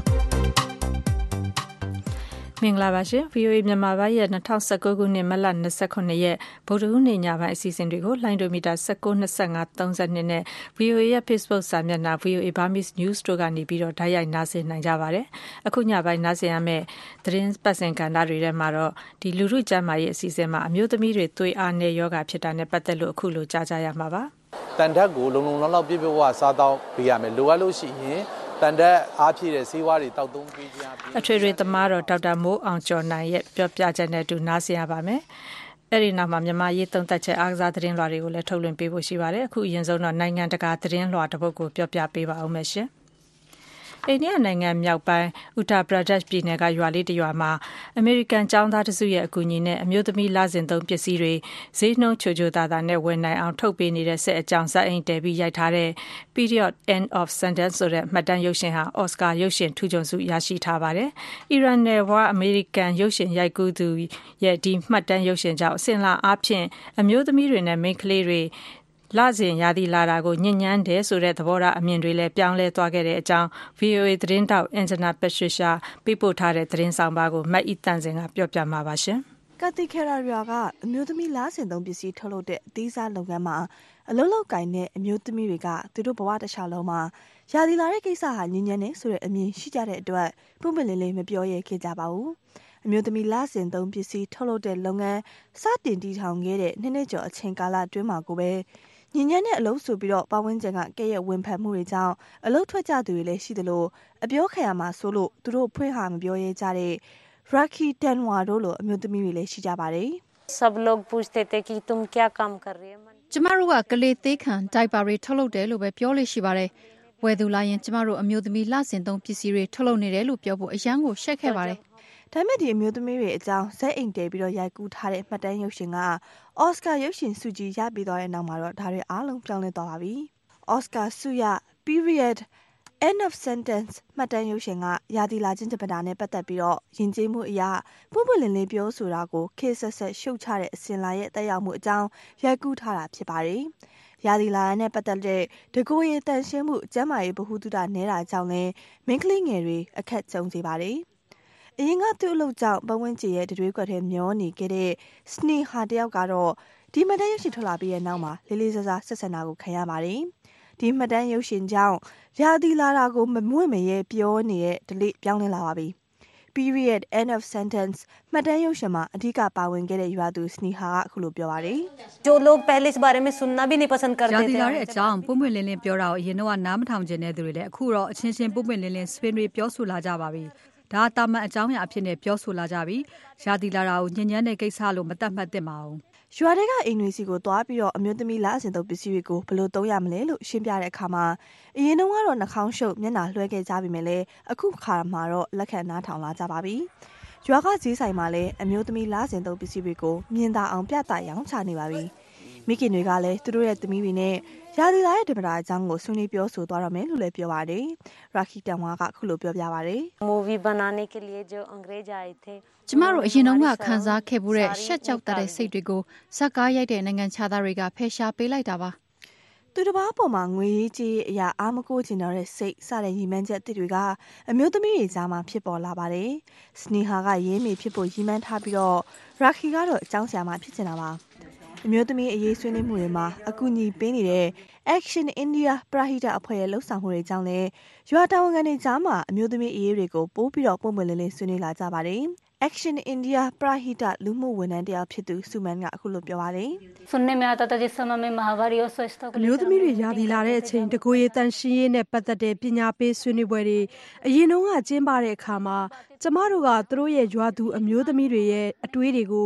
မင်္ဂလာပါရှင် ဗီအိုအေ မြန်မာပိုင်းရဲ့၂၀၁၉ခုနှစ်မတ်လ၂၇ရက်ဗုဒ္ဓဟူးနေ့ညပိုင်းအစီအစဉ်တွေကိုလိုင်းဒိုမီတာ၁၉ ၂၅ ၃၂နဲ့ ဗီအိုအေရဲ့ Facebook စာမျက်နှာ ဗီအိုအေ Burmese News တို့ကနေပြီးတော့ဓာတ်ရိုက်နားဆင်နိုင်ကြပါတယ်။အခုညပိုင်းနားဆင်ရမယ့်သတင်းပတ်စင်ကဏ္ဍတွေထဲမှာတော့ဒီလူထုကျန်းမာရေးအစီအစဉ်မှာအမျိုးသမီးတွေသွေးအားနည်းယောဂဖြစ်တာနဲ့ပတ်သက်လို့အခုလိုကြားကြရမှာပါ။တန်ဓာတ်ကိုလုံလုံလောက်လောက်ပြည့်ပြည့်ဝဝစားတော့ပေးရမယ်။လိုအပ်လို့ရှိရင်တန်တဲ့အားဖြည့်တဲ့ဆေးဝါးတွေတောက်သုံးပေးခြင်းအပြင်အထွေထွေသမားတော်ဒေါက်တာမိုးအောင်ကျော်နိုင်ရဲ့ပြောပြချက်နဲ့အတူနားဆင်ရပါမယ်။အဲ့ဒီနောက်မှာမြန်မာရေးသုံးသက်ချက်အားကစားသတင်းလွှာတွေကိုလည်းထုတ်လွှင့်ပေးဖို့ရှိပါတယ်။အခုအရင်ဆုံးတော့နိုင်ငံတကာသတင်းလွှာတစ်ပုဒ်ကိုပြောပြပေးပါဦးမယ်ရှင်။အိန္ဒိယနိုင်ငံမြောက်ပိုင်း Uttar Pradesh ပြည်နယ်ကရွာလေးတစ်ရွာမှာအမေရိကန်ကျောင်းသားတစုရဲ့အကူအညီနဲ့အမျိုးသမီးလစဉ်သုံးပစ္စည်းတွေဈေးနှုန်းချိုချိုသာသာနဲ့ဝယ်နိုင်အောင်ထုတ်ပေးနေတဲ့ဆက်အကြောင်းဇာတ်အိမ်တည်ပြီးရိုက်ထားတဲ့ Period End of Sentence ဆိုတဲ့မှတ်တမ်းရုပ်ရှင်ဟာအော်စကာရုပ်ရှင်ထူးချွန်ဆုရရှိထားပါတယ်။အီရန်နယ်ဝါအမေရိကန်ရုပ်ရှင်ရိုက်ကူးသူရဲ့ဒီမှတ်တမ်းရုပ်ရှင်ကြောင့်အစင်လာအားဖြင့်အမျိုးသမီးတွေနဲ့မိန်းကလေးတွေလစဉ်ရာသီလာတာကိုညဉ့်ညမ်းတယ်ဆိုတဲ့သဘောထားအမြင်တွေလည်းပြောင်းလဲသွားခဲ့တဲ့အကြောင်း ဗီအိုအေ သတင်းတောက်အင်ဂျနာပက်ထရီရှာပေးပို့ထားတဲ့သတင်းဆောင်ပါကိုမတ်အီတန်စင်ကပြောပြမှာပါရှင်။ကတိခေရာရွာကအမျိုးသမီးလစဉ်သုံးပစ္စည်းထုတ်လုပ်တဲ့အသေးစားလုပ်ငန်းမှာအလုပ်လုပ်ကိုင်တဲ့အမျိုးသမီးတွေကသူတို့ဘဝတစ်လျှောက်လုံးမှာရာသီလာတဲ့ကိစ္စဟာညဉ့်ညမ်းတယ်ဆိုတဲ့အမြင်ရှိကြတဲ့အတွက်ပုံမှန်လေးလေးမပြောရခဲ့ကြပါဘူး။အမျိုးသမီးလစဉ်သုံးပစ္စည်းထုတ်လုပ်တဲ့လုပ်ငန်းစတင်တည်ထောင်ခဲ့တဲ့နှစ်နှစ်ကျော်အချိန်ကာလအတွင်းမှာကိုပဲညဉ့်ညမ်းတဲ့အလုပ်ဆိုပြီးတော့ပတ်ဝန်းကျင်ကကဲ့ရဲ့ဝင်ဖန်မှုတွေကြောင့်အလုပ်ထွက်ကြသူတွေလည်းရှိသလိုအပြောခံရမှာဆိုလို့သူတို့ဖွင့်ဟာမပြောရဲကြတဲ့ Rakhi Tanwa တို့လိုအမျိုးသမီးတွေလည်းရှိကြပါတယ်။ सब लोग पूछते थे कि तुम क्या काम कर रही हो ကျမတို့ကကလေးသေးခံဒိုက်ပါတွေထုတ်လုပ်တယ်လို့ပဲပြောလို့ရှိပါတယ်။ဝယ်သူလာရင်ကျမတို့အမျိုးသမီးလစဉ်သုံးပစ္စည်းတွေထုတ်လုပ်နေတယ်လို့ပြောဖို့အရန်ကိုရှက်ခဲ့ပါတယ်။ဒါပေမဲ့ဒီအမျိုးသမီးတွေအကြောင်းဇက်အိမ်တဲပြီးတော့ရိုက်ကူးထားတဲ့မှတ်တမ်းရုပ်ရှင်ကအော်စကာရုပ်ရှင်ဆုကြီးရပြီးသွားတဲ့နောက်မှာတော့ဒါတွေအားလုံးပြောင်းလဲသွားပါပြီ။အော်စကာဆုရ Period End of Sentence မှတ်တမ်းရုပ်ရှင်ကရာသီလာခြင်းတပတာနဲ့ပတ်သက်ပြီးတော့ယဉ်ကျေးမှုအရာပွင့်ပွင့်လင်းလင်းပြောဆိုတာကိုခေတ်ဆက်ဆက်ရှုတ်ချတဲ့အစင်လာရဲ့တက်ရောက်မှုအကြောင်းရိုက်ကူးထားတာဖြစ်ပါတယ်။ရာသီလာနဲ့ပတ်သက်တဲ့တကူရေးတန်ရှင်းမှုကျန်းမာရေးဗဟုသုတနေတာကြောင့်လည်းမင်းကလေးငယ်တွေအခက်ကြုံစေပါတယ်။အရင်ကသူ့အလုပ်ကြောင့်ပတ်ဝန်းကျင်ရဲ့တွေးကွက်ထဲမျောနေခဲ့တဲ့စနေဟာတယောက်ကတော့ဒီမှတ်တမ်းရုပ်ရှင်ထွက်လာပြီးတဲ့နောက်မှာလေးလေးစားစားဆက်ဆံတာကိုခံရပါတယ်။ဒီမှတ်တမ်းရုပ်ရှင်ကြောင့်ရာသီလာတာကိုမမွေ့မရဲပြောနေတဲ့ဒလိပြောင်းလဲလာပါပြီ။ Period End of Sentence မှတ်တမ်းရုပ်ရှင်မှာအဓိကပါဝင်ခဲ့တဲ့ရွာသူစနေဟာကအခုလိုပြောပါတယ်။ जो लोग पहले इस बारे में सुनना भी नहीं पसंद करते थे ရာသီလာတဲ့အကြောင်းပုံပွင့်လင်းလင်းပြောတာကိုအရင်တော့နားမထောင်ကျင်တဲ့သူတွေလည်းအခုတော့အချင်းချင်းပုံပွင့်လင်းလင်းဆွေးနွေးပြောဆိုလာကြပါပြီ။ဒါတာမန်အကြောင်းအရာအဖြစ်နဲ့ပြောဆိုလာကြပြီ။ရာသီလာတာကိုညဉ့်ညမ်းတဲ့ကိစ္စလို့မတတ်မှတ်သင့်ပါဘူး။ရွာတွေကအိမ်တွေစီကိုသွားပြီးတော့အမျိုးသမီးလအစဉ်သုံးပစ္စည်းတွေကိုဘယ်လိုသုံးရမလဲလို့ရှင်းပြတဲ့အခါမှာအရင်တုန်းကတော့နှာခေါင်းရှုပ်မျက်နှာလွှဲခဲ့ကြပြီမယ်လေအခုခါမှာတော့လက်ခံနားထောင်လာကြပါပြီ။ရွာကဈေးဆိုင်မှာလည်းအမျိုးသမီးလစဉ်သုံးပစ္စည်းတွေကိုမြင်သာအောင်ပြသရောင်းချနေပါပြီ။မိခင်တွေကလည်းသူတို့ရဲ့သမီးတွေနဲ့ရာသီလာရဲ့ဓမ္မတာအကြောင်းကိုဆွေးနွေးပြောဆိုသွားတော့မယ်လို့လည်းပြောပါတယ်။ Rakhi Tanwa ကအခုလိုပြောပြပါတယ်။ मूवी बनाने के लिए जो अंग्रेज आए थे ကျမတို့အရင်တုန်းကခံစားခဲ့မှုတဲ့ရှက်ကြောက်တဲ့စိတ်တွေကိုဇက်ကားရိုက်တဲ့နိုင်ငံခြားသားတွေကဖယ်ရှားပေးလိုက်တာပါ။သူတစ်ပါးပေါ်မှာငွေရေးကြေးအရာအားမကိုးကျင်တော့တဲ့စိတ်စတဲ့ရည်မှန်းချက်အသစ်တွေကအမျိုးသမီးတွေကြားမှာဖြစ်ပေါ်လာပါတယ်။စနေဟာကရင်းမိဖြစ်ဖို့ရည်မှန်းထားပြီးတော့ Rakhi ကတော့အကြောင်းဆရာမဖြစ်နေတာပါ။အမျိုးသမီးအရေးဆွေးနွေးမှုတွေမှာအကူအညီပေးနေတဲ့ Action India ပရဟိတအဖွဲ့ရဲ့လှုပ်ဆောင်မှုတွေကြောင့်လည်းရွာတာဝန်ခံတွေကြားမှာအမျိုးသမီးအရေးတွေကိုပိုးပြီးတော့ပုံမှန်လင်းလင်းဆွေးနွေးလာကြပါတယ်။ Action India ပရဟိတလူမှုဝန်ထမ်းတယောက်ဖြစ်သူစုမန်ကအခုလိုပြောပါတယ်။ सुनने में आता था जिस समय में महावारी और स्वच्छता को အမျိုးသမီးတွေရာသီလာတဲ့အချိန်တကိုယ်ရည်တန်ရှင်းရေးနဲ့ပတ်သက်တဲ့ပညာပေးဆွေးနွေးပွဲတွေအရင်တုန်းကကျင်းပတဲ့အခါမှာကျမတို့ကသူတို့ရဲ့ရွာသူအမျိုးသမီးတွေရဲ့အတွေးတွေကို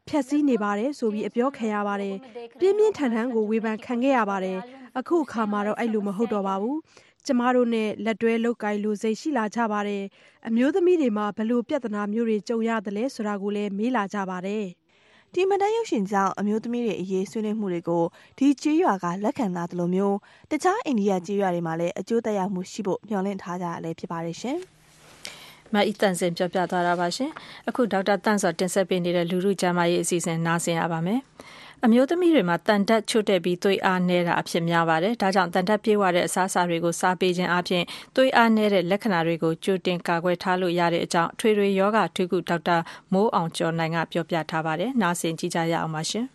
ဖျက်ဆီးနေပါတယ်ဆိုပြီးအပြောခံရပါတယ်ပြင်းပြင်းထန်ထန်ကိုဝေဖန်ခံခဲ့ရပါတယ်အခုအခါမှာတော့အဲ့လိုမဟုတ်တော့ပါဘူးကျမတို့နဲ့လက်တွဲလုပ်ကိုင်လို့စိတ်ရှိလာကြပါတယ်အမျိုးသမီးတွေမှာဘလို့ပြဿနာမျိုးတွေကြုံရတယ်လဲဆိုတာကိုလည်းမေးလာကြပါတယ်ဒီမတန်းရုပ်ရှင်ကြောင့်အမျိုးသမီးတွေအရေးဆွေးနွေးမှုတွေကိုဒီကြေးရွာကလက်ခံလာသလိုမျိုးတခြားအိန္ဒိယကြေးရွာတွေမှာလည်းအကျိုးသက်ရောက်မှုရှိဖို့မျှော်လင့်ထားကြရလဲဖြစ်ပါတယ်ရှင်မအီတန်စင်ပြောပြသွားတာပါရှင်အခုဒေါက်တာတန့်စောတင်ဆက်ပေးနေတဲ့လူလူကျမ်းမာရေးအစီအစဉ်နားဆင်ရပါမယ်အမျိုးသမီးတွေမှာတန်တက်ချွတ်တဲ့ပြီးသွေးအားနည်းတာအဖြစ်များပါတယ်ဒါကြောင့်တန်တက်ပြေးဝတဲ့အစားအစာတွေကိုစားပေးခြင်းအပြင်သွေးအားနည်းတဲ့လက္ခဏာတွေကိုကြိုတင်ကာကွယ်ထားလို့ရတဲ့အကြောင်းထွေထွေယောဂထုခုဒေါက်တာမိုးအောင်ကျော်နိုင်ကပြောပြထားပါတယ်နားဆင်ကြည့်ကြရအောင်ပါရှင်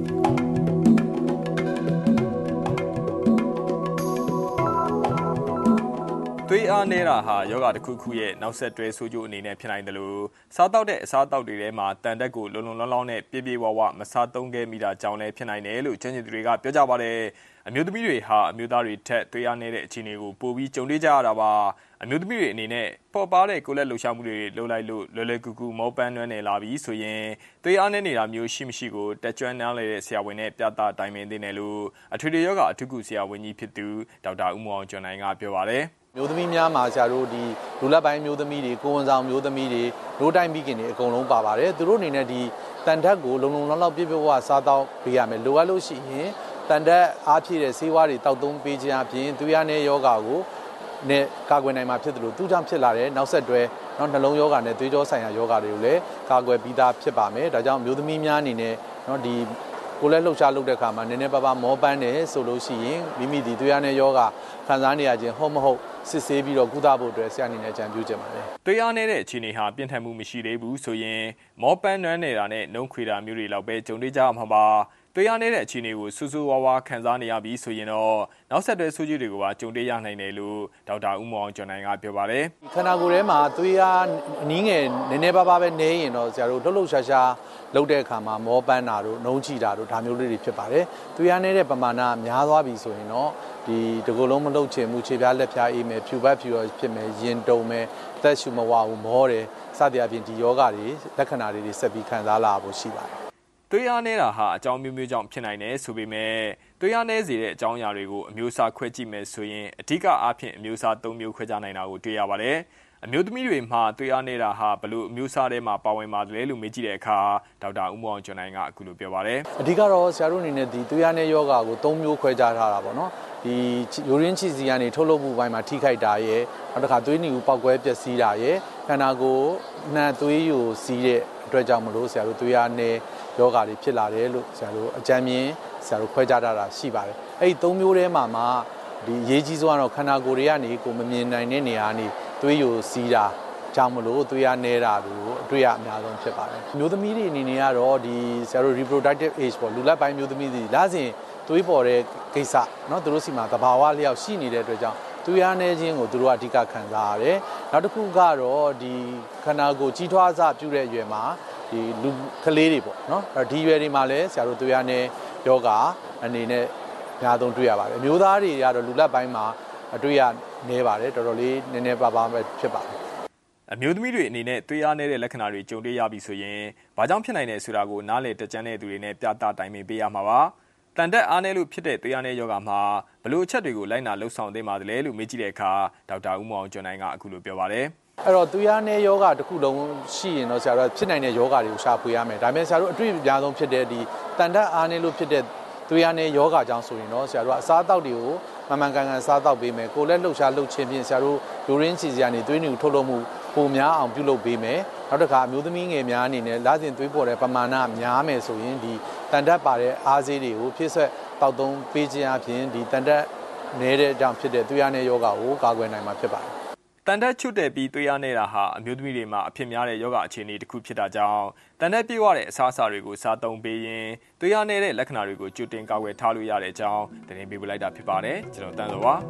သွေးအားနည်းတာဟာယောဂတစ်ခုခုရဲ့နောက်ဆက်တွဲဆိုးကျိုးအနေနဲ့ဖြစ်နိုင်တယ်လို့စားတောက်တဲ့အစားအသောက်တွေထဲမှာတန်တက်ကိုလုံလုံလောက်လောက်နဲ့ပြည့်ပြည့်ဝဝမစားသုံးခဲ့မိတာကြောင့်လည်းဖြစ်နိုင်တယ်လို့ကျွမ်းကျင်သူတွေကပြောကြပါတယ်အမျိုးသမီးတွေဟာအမျိုးသားတွေထက်သွေးအားနည်းတဲ့အခြေအနေကိုပိုပြီးကြုံတွေ့ကြရတာပါအမျိုးသမီးတွေအနေနဲ့ပေါ်ပါတဲ့ကိုယ်လက်လှုပ်ရှားမှုတွေလုပ်လိုက်လို့လွယ်လွယ်ကူကူမောပန်းနှွမ်းနေလာပြီးဆိုရင်သွေးအားနည်းနေတာမျိုးရှိမရှိကိုတက်ကြွနားလည်တဲ့ဆရာဝန်နဲ့ပြသတိုင်ပင်သင့်တယ်လို့အထွေထွေယောဂအထူးကုဆရာဝန်ကြီးဖြစ်သူဒေါက်တာဦးမောင်ကျော်နိုင်ကပြောပါတယ်မျိုးသမီးများမှာဆရာတို့ဒီလူလက်ပိုင်းမျိုးသမီးတွေကိုဝန်ဆောင်မျိုးသမီးတွေလိုတိုင်းပြီးခင်တွေအကုန်လုံးပါပါတယ်သူတို့အနေနဲ့ဒီတန်တက်ကိုလုံလုံလောက်လောက်ပြည့်ပြည့်ဝဝစားတော့ပေးရမယ်လိုအပ်လို့ရှိရင်တန်တက်အားဖြည့်တဲ့ဆေးဝါးတွေတောက်သုံးပေးခြင်းအပြင်သွေးရတဲ့ယောဂါကိုနဲ့ကာကွယ်နိုင်မှာဖြစ်တယ်လို့သူကြောင့်ဖြစ်လာတဲ့နောက်ဆက်တွဲနောက်နှလုံးယောဂါနဲ့သွေးကြောဆိုင်ရာယောဂါတွေကိုလည်းကာကွယ်ပြီးသားဖြစ်ပါမယ်ဒါကြောင့်မျိုးသမီးများအနေနဲ့နော်ဒီကိုလည်းလှုပ်ရှားလုပ်တဲ့အခါမှာနည်းနည်းပါးပါးမောပန်းတယ်ဆိုလို့ရှိရင်မိမိဒီသွေးရတဲ့ယောဂခံစားနေရခြင်းဟုတ်မဟုတ်စစ်ဆေးပြီးတော့ကုသဖို့အတွက်ဆရာအနေနဲ့ကြံပြုချင်ပါတယ်သွေးအားနည်းတဲ့အခြေအနေဟာပြင်းထန်မှုမရှိသေးဘူးဆိုရင်မောပန်းနွမ်းနေတာနဲ့နှုံးခွေတာမျိုးတွေလောက်ပဲကြုံတွေ့ကြမှာပါသွေးအားနည်းတဲ့အခြေအနေကိုစူးစူးဝါးဝါခံစားနေရပြီးဆိုရင်တော့နောက်ဆက်တွဲဆိုးကျိုးတွေကိုပါကြုံတွေ့ရနိုင်တယ်လို့ဒေါက်တာဦးမောင်ကျော်နိုင်ကပြောပါတယ်ခန္ဓာကိုယ်ထဲမှာသွေးအားအနည်းငယ်နည်းနည်းပါးပါးပဲနေရင်တော့ဆရာတို့လှုပ်လှုပ်ရှားရှားလုပ်တဲ့အခါမှာမောပန်းတာတို့နှုံးချီတာတို့ဒါမျိုးလေးတွေဖြစ်ပါတယ်သွေးအားနည်းတဲ့ပမာဏများသွားပြီဆိုရင်တော့ဒီတကူလုံးမလှုပ်ချင်မှုခြေပြားလက်ပြားအေးမယ်ဖြူပတ်ဖြူရောဖြစ်မယ်ရင်တုံမယ်အသက်ရှူမဝဘူးမောတယ်စသည်အပြင်ဒီယောဂတွေလက္ခဏာတွေဆက်ပြီးခံစားလာဖို့ရှိပါတယ်သွေးအားနည်းတာဟာအကြောင်းမျိုးမျိုးကြောင့်ဖြစ်နိုင်တယ်ဆိုပေမဲ့သွေးအားနည်းစေတဲ့အကြောင်းအရာတွေကိုအမျိုးအစားခွဲကြည့်မယ်ဆိုရင်အဓိကအားဖြင့်အမျိုးအစား၃မျိုးခွဲခြားနိုင်တာကိုတွေ့ရပါတယ်အမျိုးသမီးတွေမှာသွေးအားနည်းတာဟာဘလို့အမျိုးအစားထဲမှာပါဝင်ပါတယ်လို့မေးကြည့်တဲ့အခါဒေါက်တာဦးမောင်ကျော်နိုင်ကအခုလိုပြောပါတယ်အဓိကတော့ဆရာတို့အနေနဲ့ဒီသွေးအားနည်းယောဂါကို၃မျိုးခွဲခြားထားတာပေါ့နော်ဒီယူရင်းချီစီကနေထုတ်လုပ်မှုပိုင်းမှာထိခိုက်တာရဲ့နောက်တစ်ခါသွေးနီကိုပောက်ကွဲပျက်စီးတာရဲ့ခန္ဓာကိုယ်နှံသွေးယိုစီးတဲ့အတွက်ကြောင့်မလို့ဆရာတို့သွေးအားနည်းယောဂါတွေဖြစ်လာတယ်လို့ဆရာတို့အကြမ်းမြင်ဆရာတို့ခွဲခြားထားတာရှိပါတယ်အဲ့ဒီ၃မျိုးထဲမှာမှဒီအရေးကြီးဆုံးကတော့ခန္ဓာကိုယ်တွေကနေကိုမမြင်နိုင်တဲ့နေရာကနေသွေးယိုစီးတာကြောင့်မလို့သွေးအားနည်းတာကိုအတွေ့အများဆုံးဖြစ်ပါတယ်မျိုးသမီးတွေအနေနဲ့ကတော့ဒီဆရာတို့ reproductive age ပေါ့လူလက်ပိုင်းမျိုးသမီးတွေလစဉ်သွေးပေါ်တဲ့ကိစ္စเนาะသူတို့စီမှာသဘာဝလျောက်ရှိနေတဲ့အတွက်ကြောင့်သွေးအားနည်းခြင်းကိုသူတို့အဓိကခံစားရတယ်နောက်တစ်ခုကတော့ဒီခန္ဓာကိုယ်ကြီးထွားစပြုတဲ့အရွယ်မှာဒီလူကလေးတွေပေါ့เนาะဒီရွယ်တွေမှာလည်းဆရာတို့သွေးအားနည်းယောဂအနေနဲ့အများဆုံးတွေ့ရပါတယ်အမျိုးသားတွေကတော့လူလက်ပိုင်းမှာအတွေ့ရနည်းပါတယ်တော်တော်လေးနည်းနည်းပါးပါးပဲဖြစ်ပါတယ်အမျိုးသမီးတွေအနေနဲ့သွေးအားနည်းတဲ့လက္ခဏာတွေကြုံတွေ့ရပြီဆိုရင်ဘာကြောင့်ဖြစ်နိုင်တယ်ဆိုတာကိုနားလည်တကြံတဲ့သူတွေနဲ့ပြသတိုင်ပင်ပေးရမှာပါတန်တက်အားနည်းလို့ဖြစ်တဲ့သွေးအားနည်းယောဂမှာဘလို့အချက်တွေကိုလိုက်နာလှုပ်ဆောင်သင့်ပါတယ်လို့မေးကြည့်တဲ့အခါဒေါက်တာဦးမောင်ကျော်နိုင်ကအခုလိုပြောပါတယ်အဲ့တော့သွေးအားနည်းယောဂတစ်ခုလုံးရှိရင်တော့ဆရာတို့ဖြစ်နိုင်တဲ့ယောဂတွေကိုရှာဖွေရမယ်ဒါပေမဲ့ဆရာတို့အတွေ့အကြုံဆုံးဖြစ်တဲ့ဒီတန်တက်အားနည်းလို့ဖြစ်တဲ့သွေးအားနည်းယောဂကြောင့်ဆိုရင်တော့ဆရာတို့အစားအသောက်တွေကိုမှန်မှန်ကန်ကန်စားသောက်ပေးမယ်ကိုယ်လက်လှုပ်ရှားလှုပ်ခြင်းဖြင့်ဆရာတို့ယူရင်းစီစီကနေသွေးနူထုတ်လုပ်မှုပုံများအောင်ပြုလုပ်ပေးမယ်နောက်တစ်ခါအမျိုးသမီးငယ်များအနေနဲ့လစဉ်သွေးပေါ်တဲ့ပမာဏများမယ်ဆိုရင်ဒီတန်တက်ပါတဲ့အားဆေးတွေကိုဖြည့်ဆွက်တောက်သုံးပေးခြင်းအပြင်ဒီတန်တက်နေတဲ့ကြောင့်ဖြစ်တဲ့သွေးအားနည်းယောဂကိုကာကွယ်နိုင်မှာဖြစ်ပါတယ်တန်တက်ချွတ်တဲ့ပြီးသွေးအားနေတာဟာအမျိုးသမီးတွေမှာအဖြစ်များတဲ့ယောဂအခြေအနေတစ်ခုဖြစ်တာကြောင့်တန်တက်ပြေဝတဲ့အစားအစာတွေကိုစားသုံးပေးရင်သွေးအားနေတဲ့လက္ခဏာတွေကိုကြိုတင်ကာကွယ်ထားလို့ရတဲ့အကြောင်းသတင်းပေးပို့လိုက်တာဖြစ်ပါတယ်ကျွန်တော်တန်းစောပါ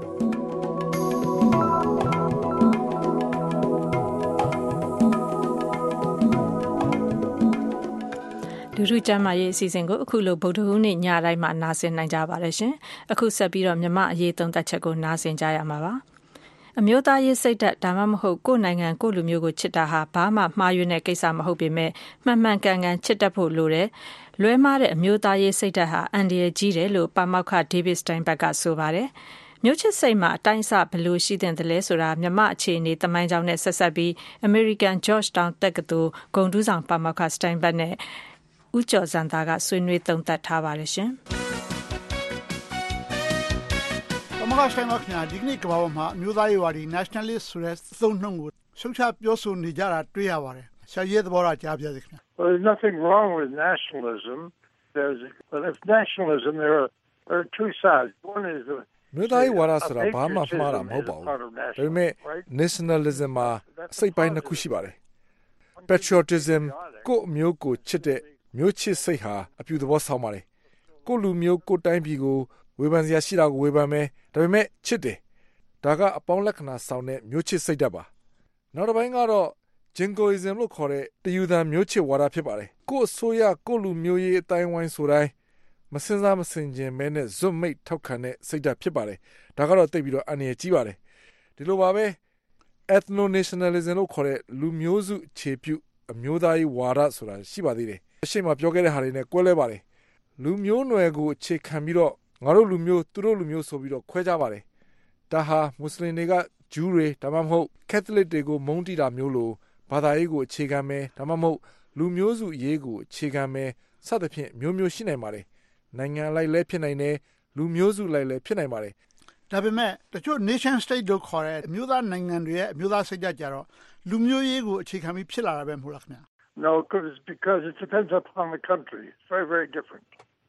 လူထုကျမ်းမာရေးအစီအစဉ်ကိုအခုလိုဗုဒ္ဓဟူးနေ့ညတိုင်းမှာနားဆင်နိုင်ကြပါတယ်ရှင်အခုဆက်ပြီးတော့မြမအရေးသုံးသက်ချက်ကိုနားဆင်ကြရမှာပါအမျိုးသားရေးစိတ်ဓာတ်ဒါမှမဟုတ်ကိုယ့်နိုင်ငံကိုယ့်လူမျိုးကိုချစ်တာဟာဘာမှမှားယွင်းတဲ့ကိစ္စမဟုတ်ပေမဲ့မှန်မှန်ကန်ကန်ချစ်တတ်ဖို့လိုတယ်။လွဲမှားတဲ့အမျိုးသားရေးစိတ်ဓာတ်ဟာအန္တရာယ်ကြီးတယ်လို့ပါမောက္ခ David Steinberg ကဆိုပါတယ်။မျိုးချစ်စိတ်မှာအတိုင်းအဆဘယ်လိုရှိတဲ့လဲဆိုတာမြမအခြေအနေသမိုင်းကြောင်းနဲ့ဆက်ဆက်ပြီး American Georgetown တက္ကသိုလ်ဂုဏ်ထူးဆောင်ပါမောက္ခ Steinberg နဲ့ဦးကျော်စံသားကဆွေးနွေးသုံးသပ်ထားပါတယ်ရှင်။မကဆိုင်မခင်ဗျာဒီကနေ့ကမ္ဘာပေါ်မှာအမျိုးသားရေးဝါဒီ nationalist ဆိုတဲ့သုံးနှုန်းကိုရှုတ်ချပြောဆိုနေကြတာတွေ့ရပါတယ်ဆရာရဲ့သဘောထားကြားပြစေခင်ဗျာ Well, there's nothing wrong with nationalism. There's but if nationalism there are, there are two sides. One is the မြို့သားရေးဝါဒဆိုတာဘာမှမှားတာမဟုတ်ပါဘူးဒါပေမဲ့ nationalism မှာစိတ်ပိုင်းနှစ်ခုရှိပါတယ် patriotism ကိုယ့်မျိုးကိုချစ်တဲ့မျိုးချစ်စိတ်ဟာအပြုသဘောဆောင်ပါတယ်ကိုယ့်လူမျိုးကိုယ့်တိုင်းပြည်ကိုဝေဖန်စရာရှိတာကိုဝေဖန်မယ်ဒါပေမဲ့ချစ်တယ်ဒါကအပေါင်းလက္ခဏာဆောင်တဲ့မျိုးချစ်စိတ်ဓာတ်ပါနောက်တစ်ပိုင်းကတော့ jingoism လို့ခေါ်တဲ့တယူသန်မျိုးချစ်ဝါဒဖြစ်ပါတယ်ကိုယ့်အစိုးရကိုယ့်လူမျိုးရေးအတိုင်းဝိုင်းဆိုတိုင်းမစင်စားမစင်ကျင်မဲနဲ့ဇွတ်မိတ်ထောက်ခံတဲ့စိတ်ဓာတ်ဖြစ်ပါတယ်ဒါကတော့သိပြီးတော့အန္တရာယ်ကြီးပါတယ်ဒီလိုပါပဲ ethno nationalism လို့ခေါ်တဲ့လူမျိုးစုအခြေပြုအမျိုးသားရေးဝါဒဆိုတာရှိပါသေးတယ်အရှိမပြောခဲ့တဲ့ဟာတွေနဲ့ကွဲလဲပါတယ်လူမျိုးနွယ်ကိုအခြေခံပြီးတော့ငါတို့လူမျိုးသူတို့လူမျိုးဆိုပြီးတော့ခွဲကြပါတယ်ဒါဟာမွတ်စလင်တွေကဂျူးတွေဒါမှမဟုတ်ကက်သလစ်တွေကိုမုန်းတီးတာမျိုးလိုဘာသာရေးကိုအခြေခံမယ်ဒါမှမဟုတ်လူမျိုးစုရေးကိုအခြေခံမယ်စသဖြင့်မျိုးမျိုးရှိနိုင်ပါတယ်နိုင်ငံလိုက်လဲဖြစ်နိုင်တယ်လူမျိုးစုလိုက်လဲဖြစ်နိုင်ပါတယ်ဒါပေမဲ့တချို့ nation state တို့ခေါ်တဲ့အမျိုးသားနိုင်ငံတွေရဲ့အမျိုးသားစိတ်ဓာတ်ကြတော့လူမျိုးရေးကိုအခြေခံပြီးဖြစ်လာတာပဲမဟုတ်လားခင်ဗျာ No, because it depends upon the country. It's very, very different.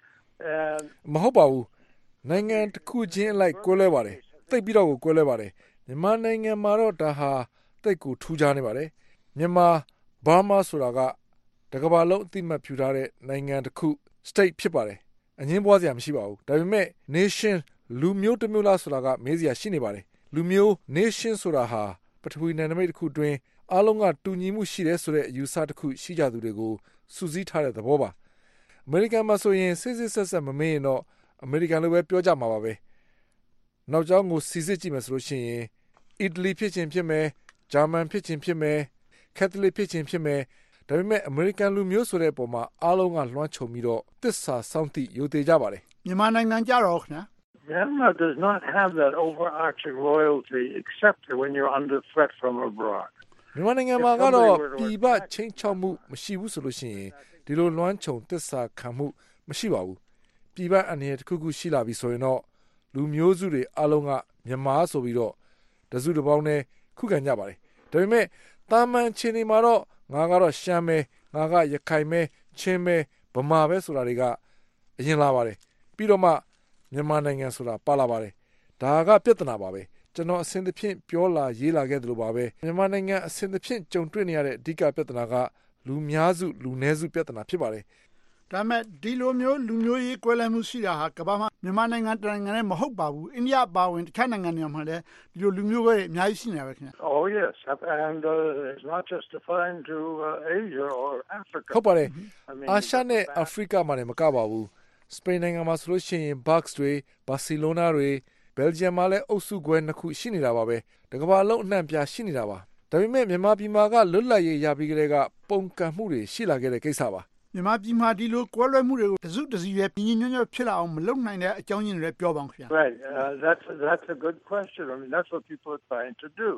And မဟုတ်ပါဘူးနိုင်ငံတစ်ခုချင်းအလိုက်ကွဲလဲပါတယ်တိတ်ပြီးတော့ကိုကွဲလဲပါတယ်မြန်မာနိုင်ငံမှာတော့ဒါဟာတိတ်ကိုထူးခြားနေပါတယ်မြန်မာဘာမာဆိုတာကတကမ္ဘာလုံးအသိမှတ်ပြုထားတဲ့နိုင်ငံတစ်ခု state ဖြစ်ပါတယ်အငင်းပွားစရာမရှိပါဘူးဒါပေမဲ့ nation လူမျိုးတစ်မျိုးလားဆိုတာကမေးစရာရှိနေပါတယ်လူမျိုး nation ဆိုတာဟာပထဝီနယ်နိမိတ်တစ်ခုတွင်အားလုံးကတူညီမှုရှိတယ်ဆိုတဲ့အယူဆတစ်ခုရှိကြသူတွေကိုစုစည်းထားတဲ့သဘောပါအမေရိကန်မှာဆိုရင်စစ်စစ်ဆက်ဆက်မမေးရင်တော့အမေရိကန်လိုပဲပြောကြမှာပါပဲနောက်ကျောင်းကိုစီစစ်ကြည့်မယ်ဆိုလို့ရှိရင်အီတလီဖြစ်ခြင်းဖြစ်မယ်ဂျာမန်ဖြစ်ခြင်းဖြစ်မယ်ကက်သလစ်ဖြစ်ခြင်းဖြစ်မယ်ဒါပေမဲ့အမေရိကန်လူမျိုးဆိုတဲ့အပေါ်မှာအားလုံးကလွှမ်းခြုံပြီးတော့သစ္စာစောင့်သိယုံသေးကြပါတယ်မြန်မာနိုင်ငံကြတော့ခင်ဗျာ Myanmar does not have that overarching loyalty except when you're under threat from abroad. မြန်မာနိုင်ငံမှာကတော့ပြည်ပချင်းချောက်မှုမရှိဘူးဆိုလို့ရှိရင်ဒီလိုလွှမ်းခြုံသစ္စာခံမှုမရှိပါဘူးပြည်ပအန္တရာယ်တစ်ခုခုရှိလာပြီဆိုရင်တော့လူမျိုးစုတွေအားလုံးကမြန်မာဆိုပြီးတော့တစုတစ်ပေါင်းနဲ့ခုခံကြပါတယ်ဒါပေမဲ့တာမန်ချင်းတွေမှာတော့ငါကတော့ရှမ်းပဲငါကရခိုင်ပဲချင်းပဲဗမာပဲဆိုတာတွေကအရင်လာပါတယ်ပြီးတော့မှမြန်မာနိုင်ငံဆိုတာပါလာပါတယ်ဒါကပြဿနာပါပဲကျွန်တော်အစဉ်တစ်ဖြင့်ပြောလာရေးလာခဲ့သလိုပါပဲမြန်မာနိုင်ငံအစဉ်တစ်ဖြင့်ကြုံတွေ့နေရတဲ့အဓိကပြဿနာကလူများစုလူနည်းစုပြဿနာဖြစ်ပါတယ်ဒါမဲ့ဒီလိုမျိုးလူမျိုးရေးကွဲလွဲမှုရှိတာဟာကမ္ဘာမှာမြန်မာနိုင်ငံတနိုင်ငံနဲ့မဟုတ်ပါဘူးအိန္ဒိယပါဝင်တခြားနိုင်ငံတွေမှာလည်းဒီလိုလူမျိုးကွဲတွေအများကြီးရှိနေပါခင်ဗျ Oh yes and uh, it's not just defined to uh, Asia or Africa ဟုတ်ပါတယ်အာရှနဲ့အာဖရိကမှာလည်းမကပါဘူးစပိန်နိုင်ငံမှာဆိုလို့ရှိရင် Bucks တွေဘာစီလိုနာတွေဘယ်လ်ဂျီယံမှာလည်းအုပ်စုခွဲနှစ်ခုရှိနေတာပါပဲတကမ္ဘာလုံးအနှံ့ပြရှိနေတာပါဒါပေမဲ့မြန်မာပြည်မှာကလွတ်လပ်ရေးရပြီးကြတဲ့ကပုံကံမှုတွေရှိလာခဲ့တဲ့ကိစ္စပါမြန်မာပြည်မှာဒီလိုကွဲလွဲမှုတွေကိုတစုတစည်းပဲပြင်းညွှန်းညွှန်းဖြစ်လာအောင်မလုပ်နိုင်တဲ့အကြောင်းရင်းတွေပြောပါအောင်ခင်ဗျာ Right uh, that's that's a good question I mean that's what people are trying to do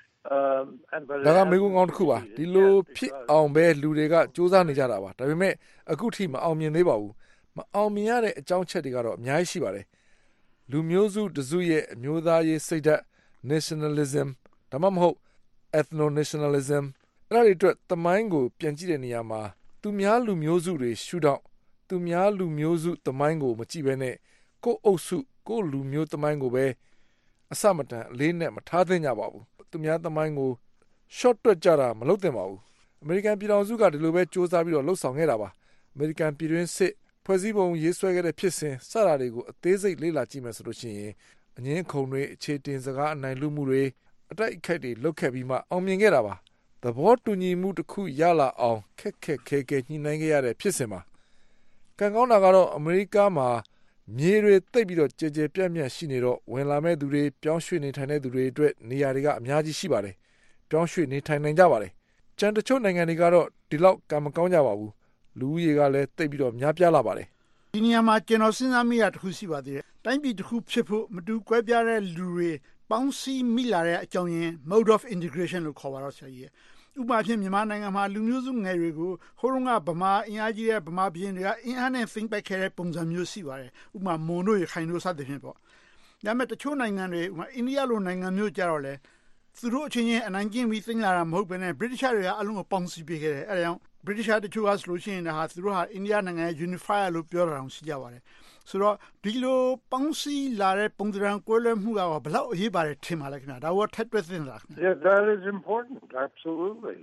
um and but ဒါကမေးခွန်းကောင်းတစ်ခုပါဒီလိုဖြစ်အောင်ပဲလူတွေကစူးစမ်းနေကြတာပါဒါပေမဲ့အခုထိမအောင်မြင်သေးပါဘူးမအောင်မြင်ရတဲ့အကြောင်းချက်တွေကတော့အများကြီးရှိပါတယ်လူမျိုးစုတစုရဲ့အမျိုးသားရေးစိတ်ဓာတ် nationalism ဒါမှမဟုတ် ethno nationalism အဲ့ဒီအတွက်သမိုင်းကိုပြန်ကြည့်တဲ့နေရာမှာသူများလူမျိုးစုတွေရှုထောင့်သူများလူမျိုးစုသမိုင်းကိုမကြည့်ဘဲနဲ့ကိုယ်အုပ်စုကိုယ်လူမျိုးသမိုင်းကိုပဲအစမတန်လေးနဲ့မထားသင့်ကြပါဘူးသူများသမိုင်းကို short တွက်ကြတာမလုပ်သင့်ပါဘူးအမေရိကန်ပြည်ထောင်စုကဒီလိုပဲစ조사ပြီးတော့လှုပ်ဆောင်ခဲ့တာပါအမေရိကန်ပြည်တွင်းစစ်ဖွဲ့စည်းပုံရေးဆွဲခဲ့တဲ့ဖြစ်စဉ်စတာတွေကိုအသေးစိတ်လေ့လာကြည့်မယ်ဆိုလို့ရှိရင်အငင်းခုံတွေအခြေတင်စကားအနိုင်လူမှုတွေအတိုက်အခိုက်တွေလုပ်ခဲ့ပြီးမှအောင်မြင်ခဲ့တာပါသဘောတူညီမှုတစ်ခုရလာအောင်ခက်ခက်ခဲခဲညှိနှိုင်းခဲ့ရတဲ့ဖြစ်စဉ်ပါကံကောင်းတာကတော့အမေရိကမှာမြေတွေတိတ်ပြီးတော့ကြဲကြဲပြန့်ပြန့်ရှိနေတော့ဝင်လာမဲ့သူတွေပြောင်းရွှေ့နေထိုင်တဲ့သူတွေအတွက်နေရာတွေကအများကြီးရှိပါတယ်ပြောင်းရွှေ့နေထိုင်နိုင်ကြပါတယ်ကျန်တချို့နိုင်ငံတွေကတော့ဒီလောက်ကံမကောင်းကြပါဘူးလူဦးရေကလည်းတိတ်ပြီးတော့များပြားလာပါတယ်ဒီနေရာမှာကျွန်တော်စဉ်းစားမိတာတစ်ခုရှိပါသေးတယ်တိုင်းပြည်တစ်ခုဖြစ်ဖို့မတူကွဲပြားတဲ့လူတွေပေါင်းစည်းမိလာတဲ့အကြောင်းရင်း mode of integration လို့ခေါ်ပါတော့ဆရာကြီးဥပမာဖြင့်မြန်မာနိုင်ငံမှာလူမျိုးစုငယ်တွေကိုဟိုတုန်းကဗမာအင်အားကြီးတဲ့ဗမာပြည်တွေကအင်အားနဲ့ think back ခဲ့တဲ့ပုံစံမျိုးရှိပါတယ်ဥပမာမွန်တို့ရခိုင်တို့စသဖြင့်ပေါ့ဒါပေမဲ့တချို့နိုင်ငံတွေဥပမာအိန္ဒိယလိုနိုင်ငံမျိုးကြတော့လေသူတို့အချင်းချင်းအနိုင်ကျင့်ပြီးသိမ်းလာတာမဟုတ်ဘဲနဲ့ British တွေကအလုံးကိုပေါင်းစည်းပေးခဲ့တယ်အဲဒါကြောင့် British တချို့ကဆိုလို့ရှိရင်ဒါဟာသူတို့ဟာအိန္ဒိယနိုင်ငံရဲ့ unifier လို့ပြောတာအောင်ရှိကြပါတယ်ဆိုတော့ဒီလိုပေါင်းစည်းလာတဲ့ပုံစံကွဲလွဲမှုကဘယ်လောက်အရေးပါတယ်ထင်ပါလဲခင်ဗျာဒါကထက်တွက်သင့်လားခင်ဗျာ Yeah, that is important, absolutely.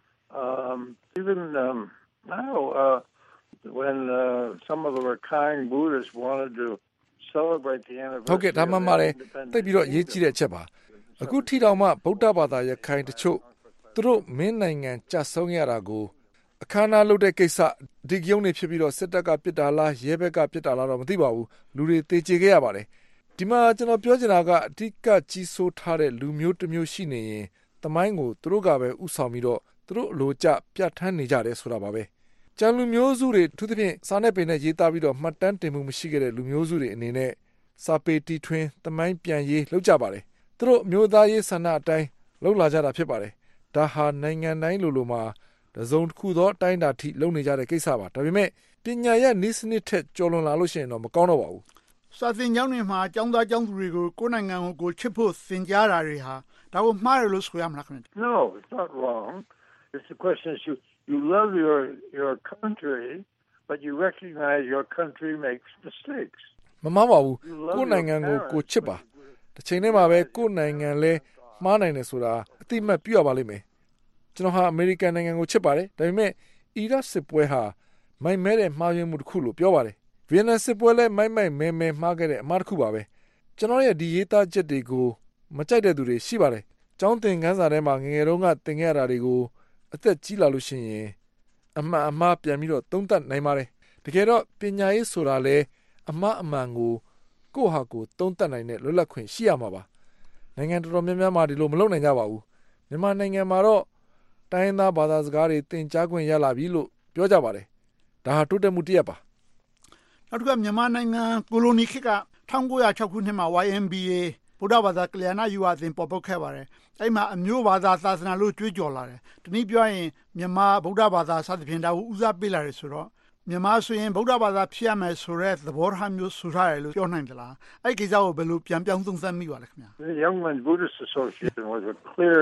Um, even um, now, uh, when uh, some of the Rakhine Buddhists wanted to celebrate the anniversary. ဟုတ်ကဲ့ဒါမှမှလည်းတိတ်ပြီးတော့ရေးကြည့်တဲ့အချက်ပါအခုထိတောင်မှဗုဒ္ဓဘာသာရခိုင်တချို့သူတို့မင်းနိုင်ငံကြဆုံးရတာကိုအခမ်းအနားလုပ်တဲ့ကိစ္စဒီကြုံနေဖြစ်ပြီးတော့စစ်တပ်ကပြစ်တာလားရဲဘက်ကပြစ်တာလားတော့မသိပါဘူးလူတွေတေချေခဲ့ရပါတယ်ဒီမှာကျွန်တော်ပြောချင်တာကအဓိကကြီးစိုးထားတဲ့လူမျိုးတစ်မျိုးရှိနေရင်တမိုင်းကိုသူတို့ကပဲဥဆောင်ပြီးတော့သူတို့အလိုကျပြဋ္ဌာန်းနေကြတယ်ဆိုတာပါပဲကျန်လူမျိုးစုတွေသူသဖြင့်စာနဲ့ပင်နဲ့ရေးသားပြီးတော့မှတ်တမ်းတင်မှုမရှိခဲ့တဲ့လူမျိုးစုတွေအနေနဲ့စာပေတီထွင်တမိုင်းပြန်ရေးလုပ်ကြပါတယ်သူတို့မျိုးသားရေးဆန္ဒအတိုင်းလှုပ်လာကြတာဖြစ်ပါတယ်ဒါဟာနိုင်ငံတိုင်းလိုလိုမှာတစုံတစ်ခုသောအတိုင်းအတာထိလုပ်နေကြတဲ့ကိစ္စပါဒါပေမဲ့ပညာရဲ့နည်းစနစ်ထက်ကျော်လွန်လာလို့ရှိရင်တော့မကောင်းတော့ပါဘူးစာသင်ကျောင်းတွေမှာကျောင်းသားကျောင်းသူတွေကိုကိုယ်နိုင်ငံကိုကိုချစ်ဖို့သင်ကြားတာတွေဟာဒါကိုမှားတယ်လို့ဆိုရမလားခင်ဗျ No, it's not wrong. It's the question is you you love your your country, but you recognize your country makes mistakes. မမှားပါဘူးကိုယ်နိုင်ငံကိုကိုချစ်ပါတစ်ချိန်တည်းမှာပဲကိုယ်နိုင်ငံလဲမှားနိုင်တယ်ဆိုတာအတိအမှတ်ပြုရပါလိမ့်မယ်ကျွန်တော်ဟာအမေရိကန်နိုင်ငံကိုချစ်ပါတယ်ဒါပေမဲ့အီရတ်စစ်ပွဲဟာမိုက်မဲတဲ့မှားယွင်းမှုတစ်ခုလို့ပြောပါတယ်ဗီယက်နမ်စစ်ပွဲလဲမိုက်မိုက်မဲမဲမှားခဲ့တဲ့အမှားတစ်ခုပါပဲကျွန်တော်ရဲ့ဒီရေးသားချက်တွေကိုမကြိုက်တဲ့သူတွေရှိပါတယ်ကျောင်းသင်ခန်းစာထဲမှာငငယ်တုန်းကသင်ခဲ့ရတာတွေကိုအသက်ကြီးလာလို့ရှိရင်အမှန်အမှားပြန်ပြီးတော့သုံးသပ်နိုင်ပါတယ်တကယ်တော့ပညာရေးဆိုတာလဲအမှားအမှန်ကိုကိုယ့်ဟာကိုယ်သုံးသပ်နိုင်တဲ့လွတ်လပ်ခွင့်ရှိရမှာပါနိုင်ငံတော်တော်များများမှာဒီလိုမလုပ်နိုင်ကြပါဘူးမြန်မာနိုင်ငံမှာတော့တိုင်းသားဘာသာစကားတွေသင်ကြားခွင့်ရလာပြီလို့ပြောကြပါတယ်ဒါဟာတိုးတက်မှုတစ်ရပ်ပါနောက်တစ်ခါမြန်မာနိုင်ငံကိုလိုနီခေတ်က၁၉၀၆ခုနှစ်မှာ Y M B A ဗုဒ္ဓဘာသာကလျာဏယူဝအသင်းပေါ်ပေါက်ခဲ့ပါတယ်အဲ့မှာအမျိုးဘာသာသာသနာလို့ကြွေးကြော်လာတယ်တနည်းပြောရင်မြန်မာဗုဒ္ဓဘာသာစသဖြင့်ဒါကိုဦးစားပေးလာတယ်ဆိုတော့မြန်မာဆိုရင်ဗုဒ္ဓဘာသာဖြစ်ရမယ်ဆိုတဲ့သဘောထားမျိုးဆိုထားတယ်လို့ပြောနိုင်သလားအဲ့ကိစ္စကိုဘယ်လိုပြန်ပြောင်းသုံးသပ်မိပါလဲခင်ဗျာ The Young Men's Buddhist Association was a clear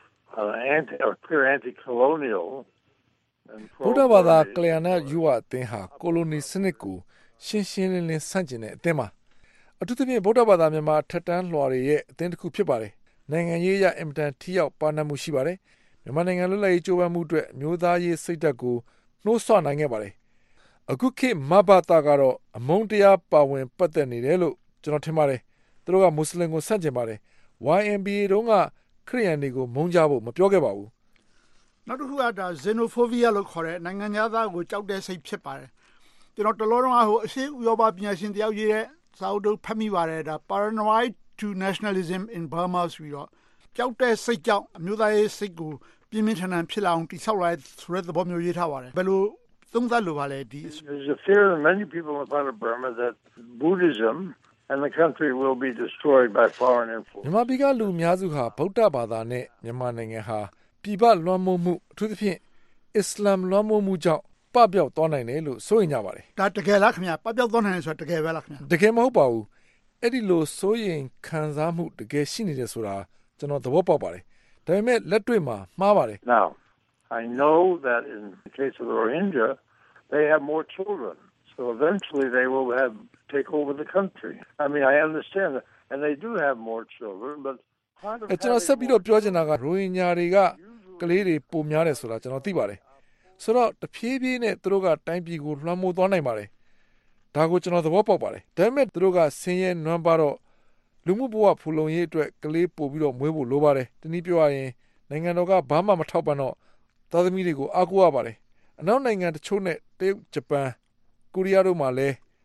uh, anti or clear anti-colonial ဗုဒ္ဓဘာသာကလျာဏယူဝအသင်းဟာကိုလိုနီစနစ်ကိုရှင်းရှင်းလင်းလင်းဆန့်ကျင်တဲ့အသင်းပါအထူးသဖြင့်ဗုဒ္ဓဘာသာမြန်မာထက်တန်းလွှာတွေရဲ့အသင်းတစ်ခုဖြစ်ပါတယ်နိုင်ငံရေးရအင်မတန်ထိရောက်ပါဏမှုရှိပါတယ်မြန်မာနိုင်ငံလွတ်လပ်ရေးကြိုးပမ်းမှုအတွက်မျိုးသားရေးစိတ်ဓာတ်ကိုနှိုးဆွနိုင်ခဲ့ပါတယ်အခုခေတ်မဘာသာကတော့အမုန်းတရားပါဝင်ပတ်သက်နေတယ်လို့ကျွန်တော်ထင်ပါတယ်သူတို့ကမွတ်စလင်ကိုဆန့်ကျင်ပါတယ် Y M B A တုန်းကခရစ်ယာန်တွေကိုမုန်းကြဖို့မပြောခဲ့ပါဘူးနောက်တစ်ခုကဒါ xenophobia လို့ခေါ်တဲ့နိုင်ငံသားကိုကြောက်တဲ့စိတ်ဖြစ်ပါတယ်ကျွန်တော်တလောတော့ဟိုအရှိဥရောပပညာရှင်တယောက်ရေးတဲ့စာအုပ်တို့ဖတ်မိပါတယ်ဒါ Paranoid to Nationalism in Burma ဆိုပြီးတော့ကြောက်တဲ့စိတ်ကြောင့်အမျိုးသားရေးစိတ်ကိုပြင်းပြင်းထန်ထန်ဖြစ်လာအောင်တိဆောက်လာဆိုတဲ့သဘောမျိုးရေးထားပါတယ်ဘယ်လိုသုံးသပ်လိုပါလဲဒီ There's a fear in many people in part of Burma that Buddhism and the country will be destroyed by foreign influence မြန်မာပြည်ကလူအများစုဟာဗုဒ္ဓဘာသာနဲ့မြန်မာနိုင်ငံဟာပြည်ပလွှမ်းမိုးမှုအထူးသဖြင့်အစ္စလာမ်လွှမ်းမိုးမှုကြောင့်ပပျောက်သွားနိုင်တယ်လို့ဆိုရင်ကြပါတယ်ဒါတကယ်လားခင်ဗျာပပျောက်သွားနိုင်တယ်ဆိုတာတကယ်ပဲလားခင်ဗျာတကယ်မဟုတ်ပါဘူးအဲ့ဒီလိုဆိုရင်ခံစားမှုတကယ်ရှိနေတယ်ဆိုတာကျွန်တော်သဘောပေါက်ပါတယ်ဒါပေမဲ့လက်တွေ့မှာမှားပါတယ် Now I know that in the case of the Rohingya they have more children so eventually they will have take over the country I mean I understand that and they do have more children but part of ကျွန်တော်ဆက်ပြီးတော့ပြောချင်တာကရိုဟင်ဂျာတွေကကလေးတွေပိုများတယ်ဆိုတာကျွန်တော်သိပါတယ်ဆိုတော့တဖြည်းဖြည်းနဲ့သူတို့ကတိုင်းပြည်ကိုလွှမ်းမိုးသွားနိုင်ပါတယ်ဒါကိုကျွန်တော်သဘောပေါက်ပါတယ်ဒါပေမဲ့သူတို့ကဆင်းရဲနွမ်းပါတော့လူမှုဘဝဖူလုံရေးအတွက်ကလေးပို့ပြီးတော့မွေးဖို့လိုပါတယ်တနည်းပြောရရင်နိုင်ငံတော်ကဘာမှမထောက်ပံ့တော့သားသမီးတွေကိုအားကိုးရပါတယ်အနောက်နိုင်ငံတချို့နဲ့တရုတ်ဂျပန်ကိုရီးယားတို့မှာလည်း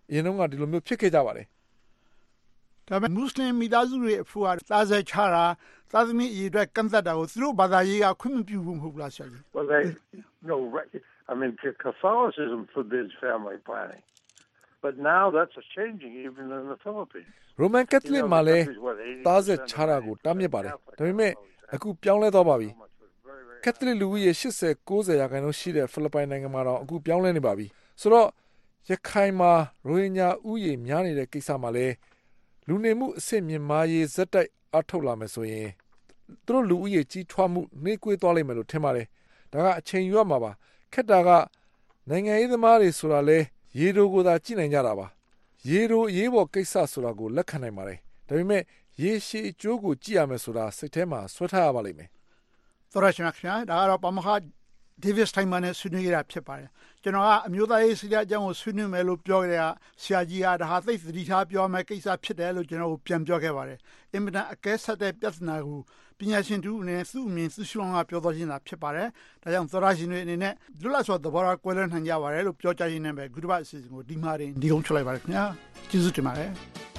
အရင်တုန်းကဒီလိုမျိုးဖြစ်ခဲ့ကြပါတယ်ဒါပေမဲ့မွတ်စလင်မိသားစုတွေအဖို့ကသားဆက်ချတာသားသမီးအရေးအတွက်ကန့်သက်တာကိုသူတို့ဘာသာရေးကခွင့်မပြုဘူးမဟုတ်လားဆရာကြီး Well they no I mean Catholicism forbids family planning but now that's changing even in the Philippines Roman Catholic မှာလည်းသားဆက်ချတာကိုတားမြစ်ပါတယ်ဒါပေမဲ့အခုပြောင်းလဲသွားပါပြီကက်သလစ်လူဦးရေeighty ninetyရာခိုင်နှုန်းရှိတဲ့ဖိလစ်ပိုင်နိုင်ငံမှာတော့အခုပြောင်းလဲနေပါပြီဆိုတော့ရခိုင်မှာရိုဟင်ဂျာဥယျာဉ်များနေတဲ့ကိစ္စမှာလည်းလူနေမှုအဆင့်မြင့်မားရေးဇက်တိုက်အထောက်လာမယ်ဆိုရင်သူတို့လူဦးရေကြီးထွားမှုနှေးကွေးသွားလိမ့်မယ်လို့ထင်ပါတယ်ဒါကအချိန်ယူရမှာပါခက်တာကနိုင်ငံရေးသမားတွေဆိုတာလဲရေတိုကိုသာကြည့်နိုင်ကြတာပါရေတိုအရေးပေါ်ကိစ္စဆိုတာကိုလက်ခံနိုင်ပါတယ်ဒါပေမဲ့ရေရှည်အကျိုးကိုကြည့်ရမယ်ဆိုတာစိတ်ထဲမှာဆွဲထားရပါလိမ့်မယ်သောရရှင်ခင်ဗျာဒါကတော့ပမခဒေးဗစ်ထိုင်မန်နဲ့ဆွေးနွေးကြတာဖြစ်ပါတယ်ကျွန်တော်ကအမျိုးသားရေးစရာအကြောင်းကိုဆွေးနွေးမယ်လို့ပြောကြတဲ့ဆရာကြီးကဒါဟာသိသတိထားပြောမယ်ကိစ္စဖြစ်တယ်လို့ကျွန်တော်ကိုပြန်ပြောခဲ့ပါတယ်အင်မတန်အကဲဆက်တဲ့ပြဿနာကိုပညာရှင်တူအနေနဲ့သူ့အမြင်သူ့ရှုံးကပြောတော်ခြင်းသာဖြစ်ပါတယ်ဒါကြောင့်သောရရှင်တွေအနေနဲ့လွတ်လပ်စွာသဘောထားကွဲလွဲနိုင်ကြပါတယ်လို့ပြောကြရင်းနဲ့ပဲဂုတ္တဘအစီအစဉ်ကိုဒီမှာတင်ဒီကုန်းချလိုက်ပါတယ်ခင်ဗျာကျေးဇူးတင်ပါတယ်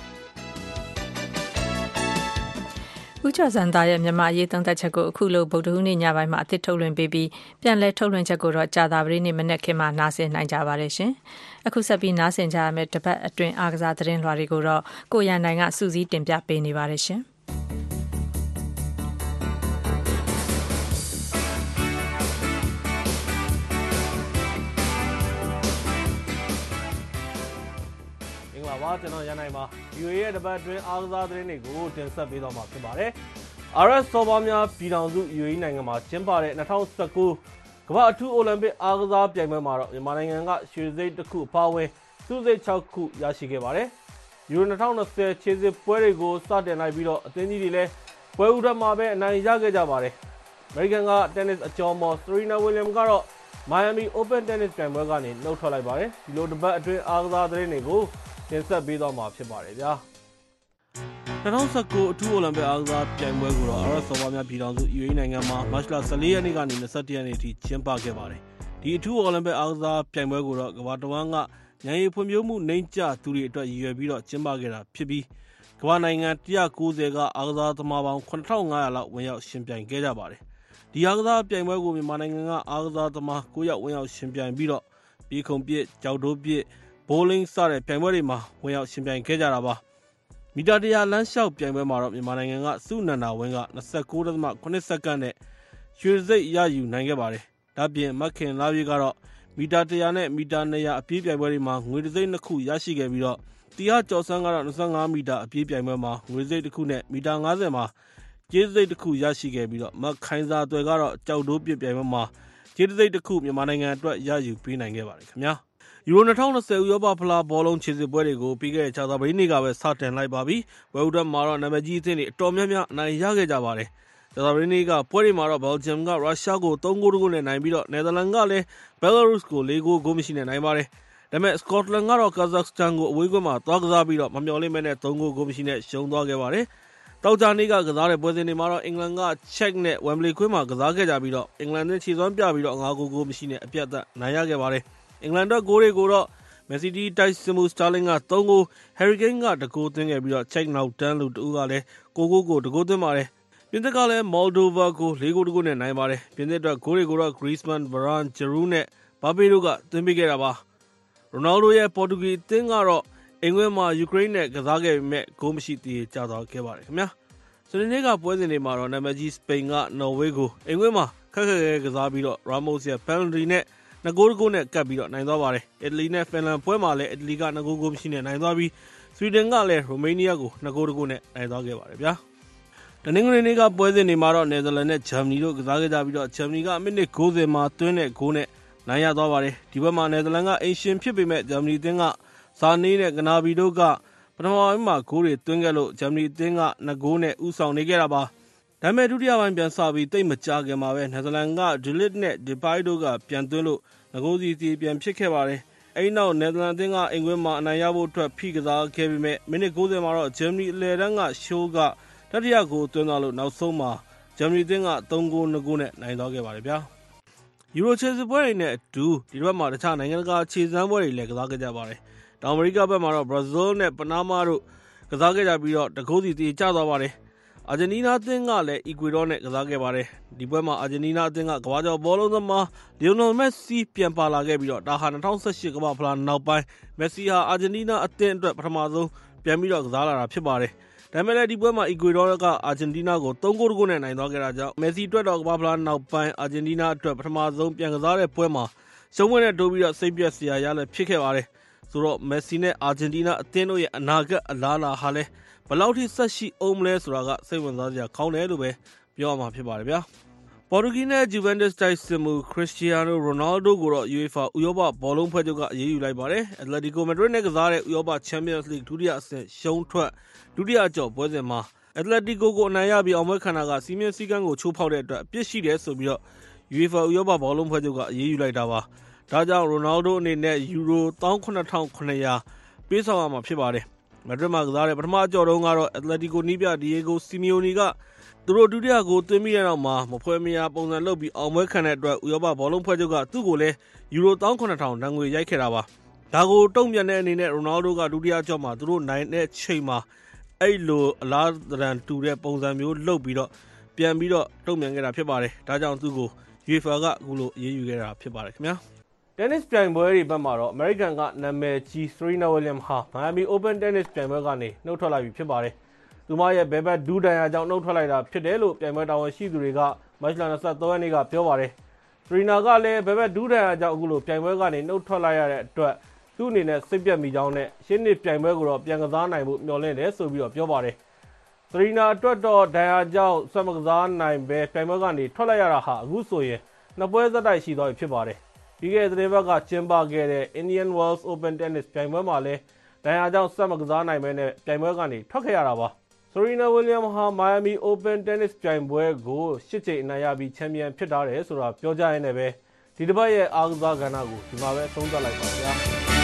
ဦးကျော်စံသားရဲ့မြန်မာရေးသုံးသက်ချက်ကိုအခုလိုဗုဒ္ဓဟူးနေ့ညပိုင်းမှာအသစ်ထုတ်လွှင့်ပေးပြီးပြန်လည်ထုတ်လွှင့်ချက်ကိုတော့ကြာသပတေးနေ့မနက်ခင်းမှာနားဆင်နိုင်ကြပါတယ်ရှင်။အခုဆက်ပြီးနားဆင်ကြရမယ့်တပတ်အတွင်းအားကစားသတင်းလွှာတွေကိုတော့ကိုရန်နိုင်ကစူးစီးတင်ပြပေးနေပါတယ်ရှင်။ကျွန်တော်ရန်နိုင်ပါ ဗီအိုအေ ရဲ့တပတ်အတွင်းအားကစားသတင်းတွေကိုတင်ဆက်ပေးသွားမှာဖြစ်ပါတယ်။ အာရပ်စော်ဘွားများပြည်ထောင်စု ယူအေအီ နိုင်ငံမှာကျင်းပတဲ့twenty nineteenကမ္ဘာ့အထူးအိုလံပစ်အားကစားပြိုင်ပွဲမှာတော့မြန်မာနိုင်ငံကရွှေစိတ်တစ်ခုအပါအဝင်ဆုစိတ်sixခုရရှိခဲ့ပါတယ်။ ယူရိုtwenty twentyခြေစစ်ပွဲတွေကိုစတင်လိုက်ပြီးတော့အသင်းကြီးတွေလည်းပွဲဥထက်မှာပဲအနိုင်ရခဲ့ကြပါတယ်။ အမေရိကန်ကတင်းနစ်အကျော်မော် Serena Williams ကတော့ Miami Open တင်းနစ်ပြိုင်ပွဲကနေနှုတ်ထွက်လိုက်ပါတယ်။ဒီလိုတပတ်အတွင်းအားကစားသတင်းတွေကိုတင်ဆက်ပေးသွားမှာဖြစ်ပါတယ်ဗျာ။twenty nineteenအထူးအိုလံပစ်အားကစားပြိုင်ပွဲကိုတော့အာရပ်စော်ဘွားများပြည်ထောင်စု ယူအေအီ နိုင်ငံမှာမတ်လfourteenရက်နေ့ကနေtwenty-oneရက်နေ့အထိကျင်းပခဲ့ပါတယ်။ဒီအထူးအိုလံပစ်အားကစားပြိုင်ပွဲကိုတော့ကမ္ဘာတဝန်းကဉာဏ်ရည်ဖွံ့ဖြိုးမှုနှိမ့်ကျသူတွေအတွက်ရည်ရွယ်ပြီးတော့ကျင်းပခဲ့တာဖြစ်ပြီးကမ္ဘာနိုင်ငံone ninetyကအားကစားသမားပေါင်းseven thousand five hundredလောက်ဝင်ရောက်ရှင်ပြိုင်ခဲ့ကြပါတယ်။ဒီအားကစားပြိုင်ပွဲကိုမြန်မာနိုင်ငံကအားကစားသမားnineယောက်ဝင်ရောက်ရှင်ပြိုင်ပြီးတော့ပြေးခုန်ပစ်၊ကြောက်တိုးပစ်ဘိုးလင်းစတဲ့ပြိုင်ပွဲတွေမှာဝင်ရောက်ရှင်ပြိုင်ခဲ့ကြတာပါ။မီတာone hundredလမ်းလျှောက်ပြိုင်ပွဲမှာတော့မြန်မာနိုင်ငံကစုနန္ဒာဝင်းကtwenty-nine point sevenစက္ကန့်နဲ့ရွှေစိတ်ရယူနိုင်ခဲ့ပါတယ်။ဒါ့ပြင်မခင်လာပြေကတော့မီတာone hundredနဲ့မီတာtwo hundredအပြေးပြိုင်ပွဲတွေမှာငွေတစ်စိတ်နှစ်ခုရရှိခဲ့ပြီးတော့တီဟာကျော်ဆန်းကတော့twenty-fiveမီတာအပြေးပြိုင်ပွဲမှာငွေစိတ်တစ်ခုနဲ့မီတာfiftyမှာကြေးစိတ်တစ်ခုရရှိခဲ့ပြီးတော့မခိုင်စာသွယ်ကတော့ကြောက်တိုးပစ်ပြိုင်ပွဲမှာကြေးစိတ်တစ်ခုမြန်မာနိုင်ငံအတွက်ရယူပေးနိုင်ခဲ့ပါတယ်ခင်ဗျာ။ယူရိုtwenty twentyဥရောပဖလားဘောလုံးခြေစစ်ပွဲတွေကိုပြီးခဲ့တဲ့ကြာသပတေးနေ့ကပဲစတင်လိုက်ပါပြီ။ပွဲဥထက်မှာတော့နာမည်ကြီးအသင်းတွေအတော်များများအနိုင်ရခဲ့ကြပါတယ်။ကြာသပတေးနေ့ကပွဲတွေမှာတော့ဘယ်လ်ဂျီယမ်ကရုရှားကိုthree goal to goalနဲ့နိုင်ပြီးတော့နယ်သာလန်ကလည်းဘယ်လာရုစ်ကိုfour goal goalမရှိနဲ့နိုင်ပါတယ်။ဒါပေမဲ့စကော့တလန်ကတော့ကာဇက်စတန်ကိုအဝေးကွင်းမှာသွားကစားပြီးတော့မမျှော်လင့်မဲ့နဲ့three goal goalမရှိနဲ့ရှုံးသွားခဲ့ပါတယ်။တောက်ကြနေ့ကကစားတဲ့ပွဲစဉ်တွေမှာတော့အင်္ဂလန်ကချက်နဲ့ဝမ်ဘလီကွင်းမှာကစားခဲ့ကြပြီးတော့အင်္ဂလန်နဲ့ခြေစွမ်းပြပြီးတော့five goal goalမရှိနဲ့အပြတ်သက်နိုင်ရခဲ့ပါတယ်။အင်္ဂလန်အတွက်ဂိုးတွေကိုတော့မက်ဆီတီတိုက်စစ်မှုစတာလင်ကthree goal ဟယ်ရီကိန်းကone goalသွင်းခဲ့ပြီးတော့ချက်နောက်တန်းလူတူကလည်းnine goalကိုone goalသွင်းပါတယ်။ပြင်သစ်ကလည်းမော်လ်ဒိုဗာကိုfour goal to goalနဲ့နိုင်ပါတယ်။ပြင်သစ်အတွက်ဂိုးတွေကိုတော့ Griezmann, Varane, Giroud နဲ့ Mbappe တို့ကသွင်းပေးခဲ့တာပါ။ရိုနယ်ဒိုရဲ့ပေါ်တူဂီအသင်းကတော့အင်္ဂလန်မှာယူကရိန်းနဲ့ကစားခဲ့ပေမဲ့ဂိုးမရှိသေးကျသွားခဲ့ပါတယ်ခင်ဗျာ။စနေနေ့ကပွဲစဉ်တွေမှာတော့နာမည်ကြီးစပိန်ကနော်ဝေးကိုအင်္ဂလန်မှာခက်ခက်ခဲခဲကစားပြီးတော့ Ramos ရဲ့ penalty နဲ့two goal to goalနဲ့ကပ်ပြီးတော့နိုင်သွားပါတယ်။အီတလီနဲ့ဖင်လန်ပွဲမှာလည်းအီတလီကtwo goal goalမရှိနဲ့နိုင်သွားပြီးဆွီဒင်ကလည်းရိုမေးနီးယားကိုtwo goal to goalနဲ့နိုင်သွားခဲ့ပါတယ်ဗျာ။တနင်္ဂနွေနေ့ကပွဲစဉ်တွေမှာတော့နယ်သာလန်နဲ့ဂျာမနီတို့ကစားခဲ့ကြပြီးတော့ဂျာမနီကမိနစ်ninetyမှာသွင်းတဲ့ဂိုးနဲ့နိုင်ရသွားပါတယ်။ဒီဘက်မှာနယ်သာလန်ကအိမ်ရှင်ဖြစ်ပေမဲ့ဂျာမနီအသင်းကဇာနီးနဲ့ဂနာဘီတို့ကပထမပိုင်းမှာဂိုးတွေသွင်းခဲ့လို့ဂျာမနီအသင်းကtwo goalနဲ့ဦးဆောင်နေခဲ့တာပါ။ဒါပေမဲ့ဒုတိယပိုင်းပြန်စပြီးတိတ်မကြခင်မှာပဲနယ်သာလန်ကဒီလစ်နဲ့ဒီပိုင်တို့ကပြန်သွင်းလို့two goalစီစီပြန်ဖြစ်ခဲ့ပါတယ်။အဲဒီနောက်နယ်သာလန်အသင်းကအင်္ဂလန်မှာအနိုင်ရဖို့အတွက်ဖိကစားခဲ့ပေမဲ့မိနစ်ninetyမှာတော့ဂျာမနီအလယ်တန်းကရှိုးကတတိယဂိုးသွင်းသွားလို့နောက်ဆုံးမှာဂျာမနီအသင်းကthree goal to goalနဲ့နိုင်သွားခဲ့ပါတယ်ဗျာ။ယူရိုခြေစစ်ပွဲတွေနဲ့အတူဒီဘက်မှာတခြားနိုင်ငံတကာခြေစမ်းပွဲတွေလည်းကစားခဲ့ကြပါတယ်။တောင်အမေရိကဘက်မှာတော့ Brazil နဲ့ Panama တို့ကစားခဲ့ကြပြီးတော့တကိုးစီတည်ကျသွားပါတယ်။ အာဂျင်တီးနားအသင်းကလည်း Ecuador နဲ့ကစားခဲ့ပါတယ်။ ဒီပွဲမှာအာဂျင်တီးနားအသင်းကကမ္ဘာကျော်ဘောလုံးသမား Lionel Messi ပြန်ပါလာခဲ့ပြီးတော့ဒါဟာ၂၀၁၈ကမ္ဘာဖလားနောက်ပိုင်း Messi ဟာအာဂျင်တီးနားအသင်းအတွက်ပထမဆုံးပြန်ပြီးတော့ကစားလာတာဖြစ်ပါတယ်။ဒါပေမဲ့လည်းဒီပွဲမှာ Ecuador ကအာဂျင်တီးနားကိုသုံးဂိုးတဂိုးနဲ့နိုင်သွားခဲ့တာကြောင့် Messi အတွက်တော့ကမ္ဘာဖလားနောက်ပိုင်းအာဂျင်တီးနားအတွက်ပထမဆုံးပြန်ကစားတဲ့ပွဲမှာရှုံးပွဲနဲ့တိုးပြီးတော့စိတ်ပျက်စရာရလဒ်ဖြစ်ခဲ့ပါတယ်။ဆိုတော့ Messi နဲ့အာဂျင်တီးနားအသင်းတို့ရဲ့အနာဂတ်အလားအလာဟာလည်းဘယ်လောက်ထိဆက်ရှိအောင်မလဲဆိုတာကစိတ်ဝင်စားစရာကောင်းတယ်လို့ပဲပြောရမှာဖြစ်ပါတယ်ဗျာ။ပေါ်တူဂီနဲ့ Juventus တိုက်စစ်မှု Cristiano Ronaldo ကိုတော့ UEFA ဥရောပဘောလုံးဖွဲ့ချုပ်ကအရေးယူလိုက်ပါတယ်။ Atletico Madrid နဲ့ကစားတဲ့ဥရောပ Champions League ဒုတိယအဆင့်ရှုံးထွက်ဒုတိယအကျော့ပွဲစဉ်မှာ Atletico ကိုအနိုင်ရပြီးအောင်ပွဲခံတာကစီးမြင်စည်းကမ်းကိုချိုးဖောက်တဲ့အတွက်အပြစ်ရှိတယ်ဆိုပြီးတော့ UEFA ဥရောပဘောလုံးဖွဲ့ချုပ်ကအရေးယူလိုက်တာပါ။ဒါကြောင့် Ronaldo အနေနဲ့ ယူရို၁၇၇၀၀ ပေးဆောင်ရမှာဖြစ်ပါတယ်။ Madrid မှာကစားတဲ့ပထမအကျော့တုန်းကတော့ Atletico နီးပြ Diego Simeone ကသူတို့ဒုတိယဂိုးသွင်းပြီးတဲ့နောက်မှာမဖွဲမရာပုံစံလုပ်ပြီးအောင်ပွဲခံတဲ့အတွက်ဥရောပဘောလုံးဖွဲ့ချုပ်ကသူ့ကိုလည်းယူရို၁၇၀၀၀ ဒဏ်ငွေရိုက်ခဲ့တာပါ။ဒါကိုတုံ့ပြန်တဲ့အနေနဲ့ Ronaldo ကဒုတိယအကျော့မှာသူတို့နိုင်တဲ့ချိန်မှာအဲ့လိုအလားတန်တူတဲ့ပုံစံမျိုးလုပ်ပြီးတော့ပြန်ပြီးတော့တုံ့ပြန်ခဲ့တာဖြစ်ပါတယ်။ဒါကြောင့်သူ့ကို UEFA ကအခုလိုအရေးယူခဲ့တာဖြစ်ပါတယ်ခင်ဗျာ။ Tennis ပြိုင်ပွဲတွေဘက်မှာတော့ American ကနာမည်ကြီး Serena Williams ဟာ Miami Open Tennis ပြိုင်ပွဲကနေနှုတ်ထွက်လိုက်ပြီဖြစ်ပါတယ်။သူမရဲ့ဘဲဘက်ဒူးဒဏ်ရာကြောင့်နှုတ်ထွက်လိုက်တာဖြစ်တယ်လို့ပြိုင်ပွဲတာဝန်ရှိသူတွေကမတ်လ၂၃ရက်နေ့ကပြောပါတယ်။ Serena ကလည်းဘဲဘက်ဒူးဒဏ်ရာကြောင့်အခုလိုပြိုင်ပွဲကနေနှုတ်ထွက်လိုက်ရတဲ့အတွက်သူ့အနေနဲ့စိတ်ပြတ်မိကြောင်းနဲ့ရှင်းနေပြိုင်ပွဲကိုတော့ပြန်ကစားနိုင်ဖို့မျှော်လင့်တယ်ဆိုပြီးတော့ပြောပါတယ်။ Serena အတွက်တော့ဒဏ်ရာကြောင့်ဆက်မကစားနိုင်ဘဲပြိုင်ပွဲကနေထွက်လိုက်ရတာဟာအခုဆိုရင်နှစ်ပွဲဆက်တိုက်ရှိသွားပြီဖြစ်ပါတယ်။ပြီးခဲ့တဲ့သတင်းပတ်ကကျင်းပခဲ့တဲ့ Indian Wells Open Tennis ပြိုင်ပွဲမှာလည်းဒဏ်ရာကြောင့်ဆက်မကစားနိုင်ဘဲနဲ့ပြိုင်ပွဲကနေထွက်ခဲ့ရတာပါ။ Serena Williams ဟာ Miami Open Tennis ပြိုင်ပွဲကိုရှစ်ကြိမ်အနိုင်ရပြီးချန်ပီယံဖြစ်ထားတယ်ဆိုတာပြောကြရင်းနဲ့ပဲဒီတစ်ပတ်ရဲ့အားကစားကဏ္ဍကိုဒီမှာပဲအဆုံးသတ်လိုက်ပါဗျာ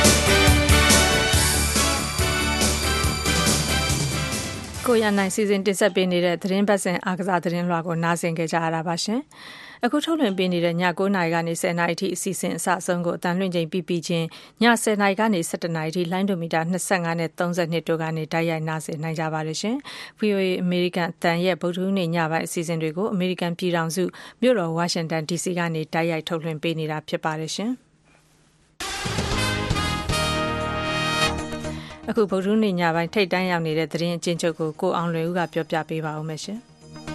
။ကိုရနိုင်စီစဉ်တင်ဆက်ပေးနေတဲ့သတင်းပတ်စဉ်အားကစားသတင်းလွှာကိုနားဆင်ကြကြရတာပါရှင်။အခုထုတ်လွှင့်ပေးနေတဲ့ည၉နာရီကနေ၁၀နာရီအထိအစီအစဉ်အစအဆုံးကိုအတန်လွှင့်ချိန်ပြီးပြီးချင်းည၁၀နာရီကနေ၁၁နာရီအထိလိုင်းဒိုမီတာ၂၅နဲ့၃၂တို့ကနေတိုက်ရိုက်နားဆင်နိုင်ကြပါတယ်ရှင်။ ဗွီအိုအေ အမေရိကန်အသံရဲ့ဗုဒ္ဓဟူးနေ့ညပိုင်းအစီအစဉ်တွေကိုအမေရိကန်ပြည်ထောင်စုမြို့တော်ဝါရှင်တန် ဒီစီ ကနေတိုက်ရိုက်ထုတ်လွှင့်ပေးနေတာဖြစ်ပါတယ်ရှင်။အခုဗုဒ္ဓဟူးနေ့ညပိုင်းထိတ်တန်းရောက်နေတဲ့သတင်းအကျဉ်းချုပ်ကိုကိုအောင်လွင်ဦးကပြောပြပေးပါဦးမယ်ရှင်။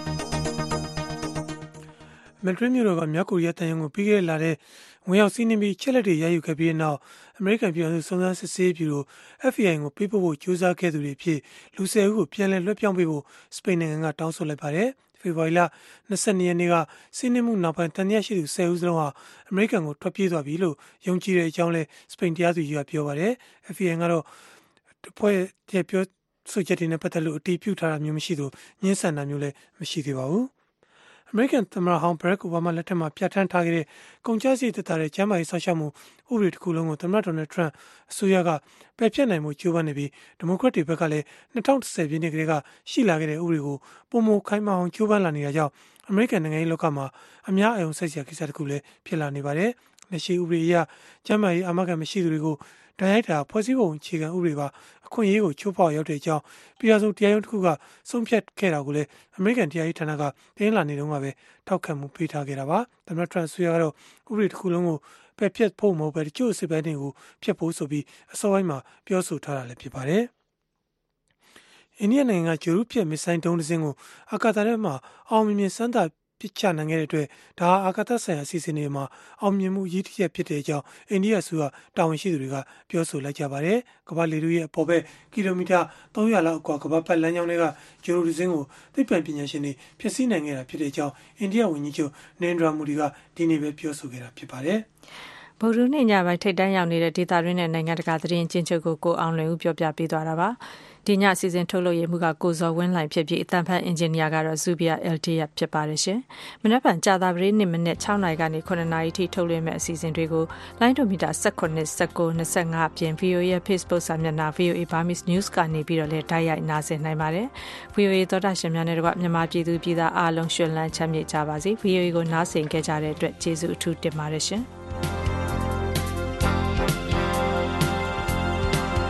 မက်ဒရစ်မြို့တော်ကမြောက်ကိုရီးယားတန်ယုံကိုပြီးခဲ့လာတဲ့ဝင်ရောက်စီးနင်းပြီးချက်လက်တွေရယူခဲ့ပြီးတဲ့နောက်အမေရိကန်ပြည်ထောင်စုစုံစမ်းစစ်ဆေးဗျူရို F B I ကိုပေးပို့ဖို့ကြိုးစားခဲ့သူတွေဖြစ်လူဆယ်ဦးကိုပြန်လည်လွှဲပြောင်းပေးဖို့စပိန်နိုင်ငံကတောင်းဆိုလိုက်ပါတယ်။ဖေဖော်ဝါရီလ၂၂ရက်နေ့ကစီးနင်းမှုနောက်ပိုင်းတန်တရားရှိသူဆယ်ဦးစလုံးဟာအမေရိကန်ကိုထွက်ပြေးသွားပြီလို့ယုံကြည်တဲ့အကြောင်းလဲစပိန်တရားသူကြီးကပြောပါတယ်။ F B I ကတော့ဖွဲ့တဲ့ပြောဆိုချက်တွေနဲ့ပတ်သက်လို့အတည်ပြုထားတာမျိုးမရှိသလိုညှင်းဆန်တာမျိုးလည်းမရှိသေးပါဘူး။အမေရိကန်သမ္မတဟောင်းဘရက်အိုဘားမားလက်ထက်မှာပြဋ္ဌာန်းထားခဲ့တဲ့ကုန်ကျစရိတ်သက်သာတဲ့ကျန်းမာရေးစောင့်ရှောက်မှုဥပဒေတစ်ခုလုံးကိုသမ္မတဒေါ်နယ်ထရန့်အစိုးရကပယ်ဖျက်နိုင်မှုကြိုးပမ်းနေပြီးဒီမိုကရက်တွေဘက်ကလည်း၂၀၁၀ပြည့်နှစ်ကလေးကရှိလာခဲ့တဲ့ဥပဒေကိုပုံမခိုင်းမအောင်ကြိုးပမ်းလာနေတာကြောင့်အမေရိကန်နိုင်ငံရေးလောကမှာအများအယုံဆက်စရာကိစ္စတစ်ခုလည်းဖြစ်လာနေပါတယ်။လက်ရှိဥပဒေအရကျန်းမာရေးအာမခံမရှိသူတွေကိုဒဏ်ရိုက်တာဖွဲ့စည်းပုံအခြေခံဥပဒေပါအခွင့်အရေးကိုချိုးဖောက်ရောက်တဲ့အကြောင်းပြည်ထောင်စုတရားရုံးတစ်ခုကဆုံးဖြတ်ခဲ့တာကိုလည်းအမေရိကန်တရားရေးဌာနကတင်းလာနေတုန်းကပဲထောက်ခံမှုပေးထားခဲ့တာပါသမ္မတထရန့်ဆွေးရကတော့ဥပဒေတစ်ခုလုံးကိုပယ်ဖျက်ဖို့မဟုတ်ပဲတချို့စစ်ပိုင်းတွေကိုဖျက်ဖို့ဆိုပြီးအစောပိုင်းမှာပြောဆိုထားတာလည်းဖြစ်ပါတယ်အိန္ဒိယနိုင်ငံကဂျေရုဖျက်မစ်ဆိုင်းဒုံးတစ်စင်းကိုအာကာသထဲမှာအောင်မြင်မြင်စမ်းသပ်ပစ်ချနိုင်ခဲ့တဲ့အတွက်ဒါဟာအာကာသဆိုင်ရာအစီအစဉ်တွေမှာအောင်မြင်မှုရည်တည်ဖြစ်တဲ့အကြောင်းအိန္ဒိယအစိုးရတာဝန်ရှိသူတွေကပြောဆိုလိုက်ကြပါတယ်။ကမ္ဘာလေထုရဲ့အပေါ်ဘက်ကီလိုမီတာသုံးရာလောက်အကွာကမ္ဘာပတ်လမ်းကြောင်းတွေကဂျိုရိုဒီဇင်းကိုသိပ္ပံပညာရှင်တွေဖျက်ဆီးနိုင်ခဲ့တာဖြစ်တဲ့အကြောင်းအိန္ဒိယဝန်ကြီးချုပ်နင်ဒရာမူဒီကဒီနေ့ပဲပြောဆိုခဲ့တာဖြစ်ပါတယ်။ဗုဒ္ဓဟူးနေ့ညပိုင်းထိတ်တန်းရောက်နေတဲ့ဒေသတွင်းနဲ့နိုင်ငံတကာသတင်းကျဉ်းချုပ်ကိုကိုအောင်လွင်ဦးပြောပြပေးသွားတာပါ။ဒီညစီစဉ်ထုတ်လုပ်ရမှုကကိုဇော်ဝင်းလှိုင်ဖြစ်ပြီးအတန်ဖတ်အင်ဂျင်နီယာကတော့ဇူဘီယာ အယ်တီ ရဖြစ်ပါတယ်ရှင်။မနက်ဖြန်ကြာသပတေးနေ့မနက်၆နာရီကနေ၇နာရီထိထုတ်လွှင့်မယ့်အစီအစဉ်တွေကိုလိုင်းဒိုမီတာ၁၇ ၁၉ ၂၅အပြင် ဗီအိုအေ ရဲ့ Facebook စာမျက်နှာ ဗီအိုအေ Burmese News ကနေပြီးတော့လည်းတိုက်ရိုက်နားဆင်နိုင်ပါတယ်။ ဗီအိုအေ သောတာရှင်များနဲ့တကွမြန်မာပြည်သူပြည်သားအားလုံးရှင်လန်းချမ်းမြေ့ကြပါစေ။ ဗီအိုအေကိုနားဆင်ခဲ့ကြတဲ့အတွက်ကျေးဇူးအထူးတင်ပါတယ်ရှင်။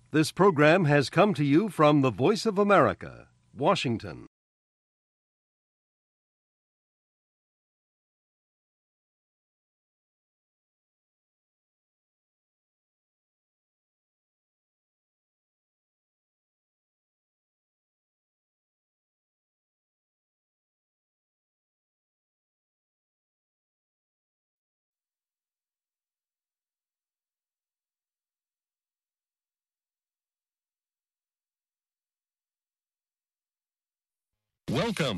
This program has come to you from the Voice of America, Washington. Welcome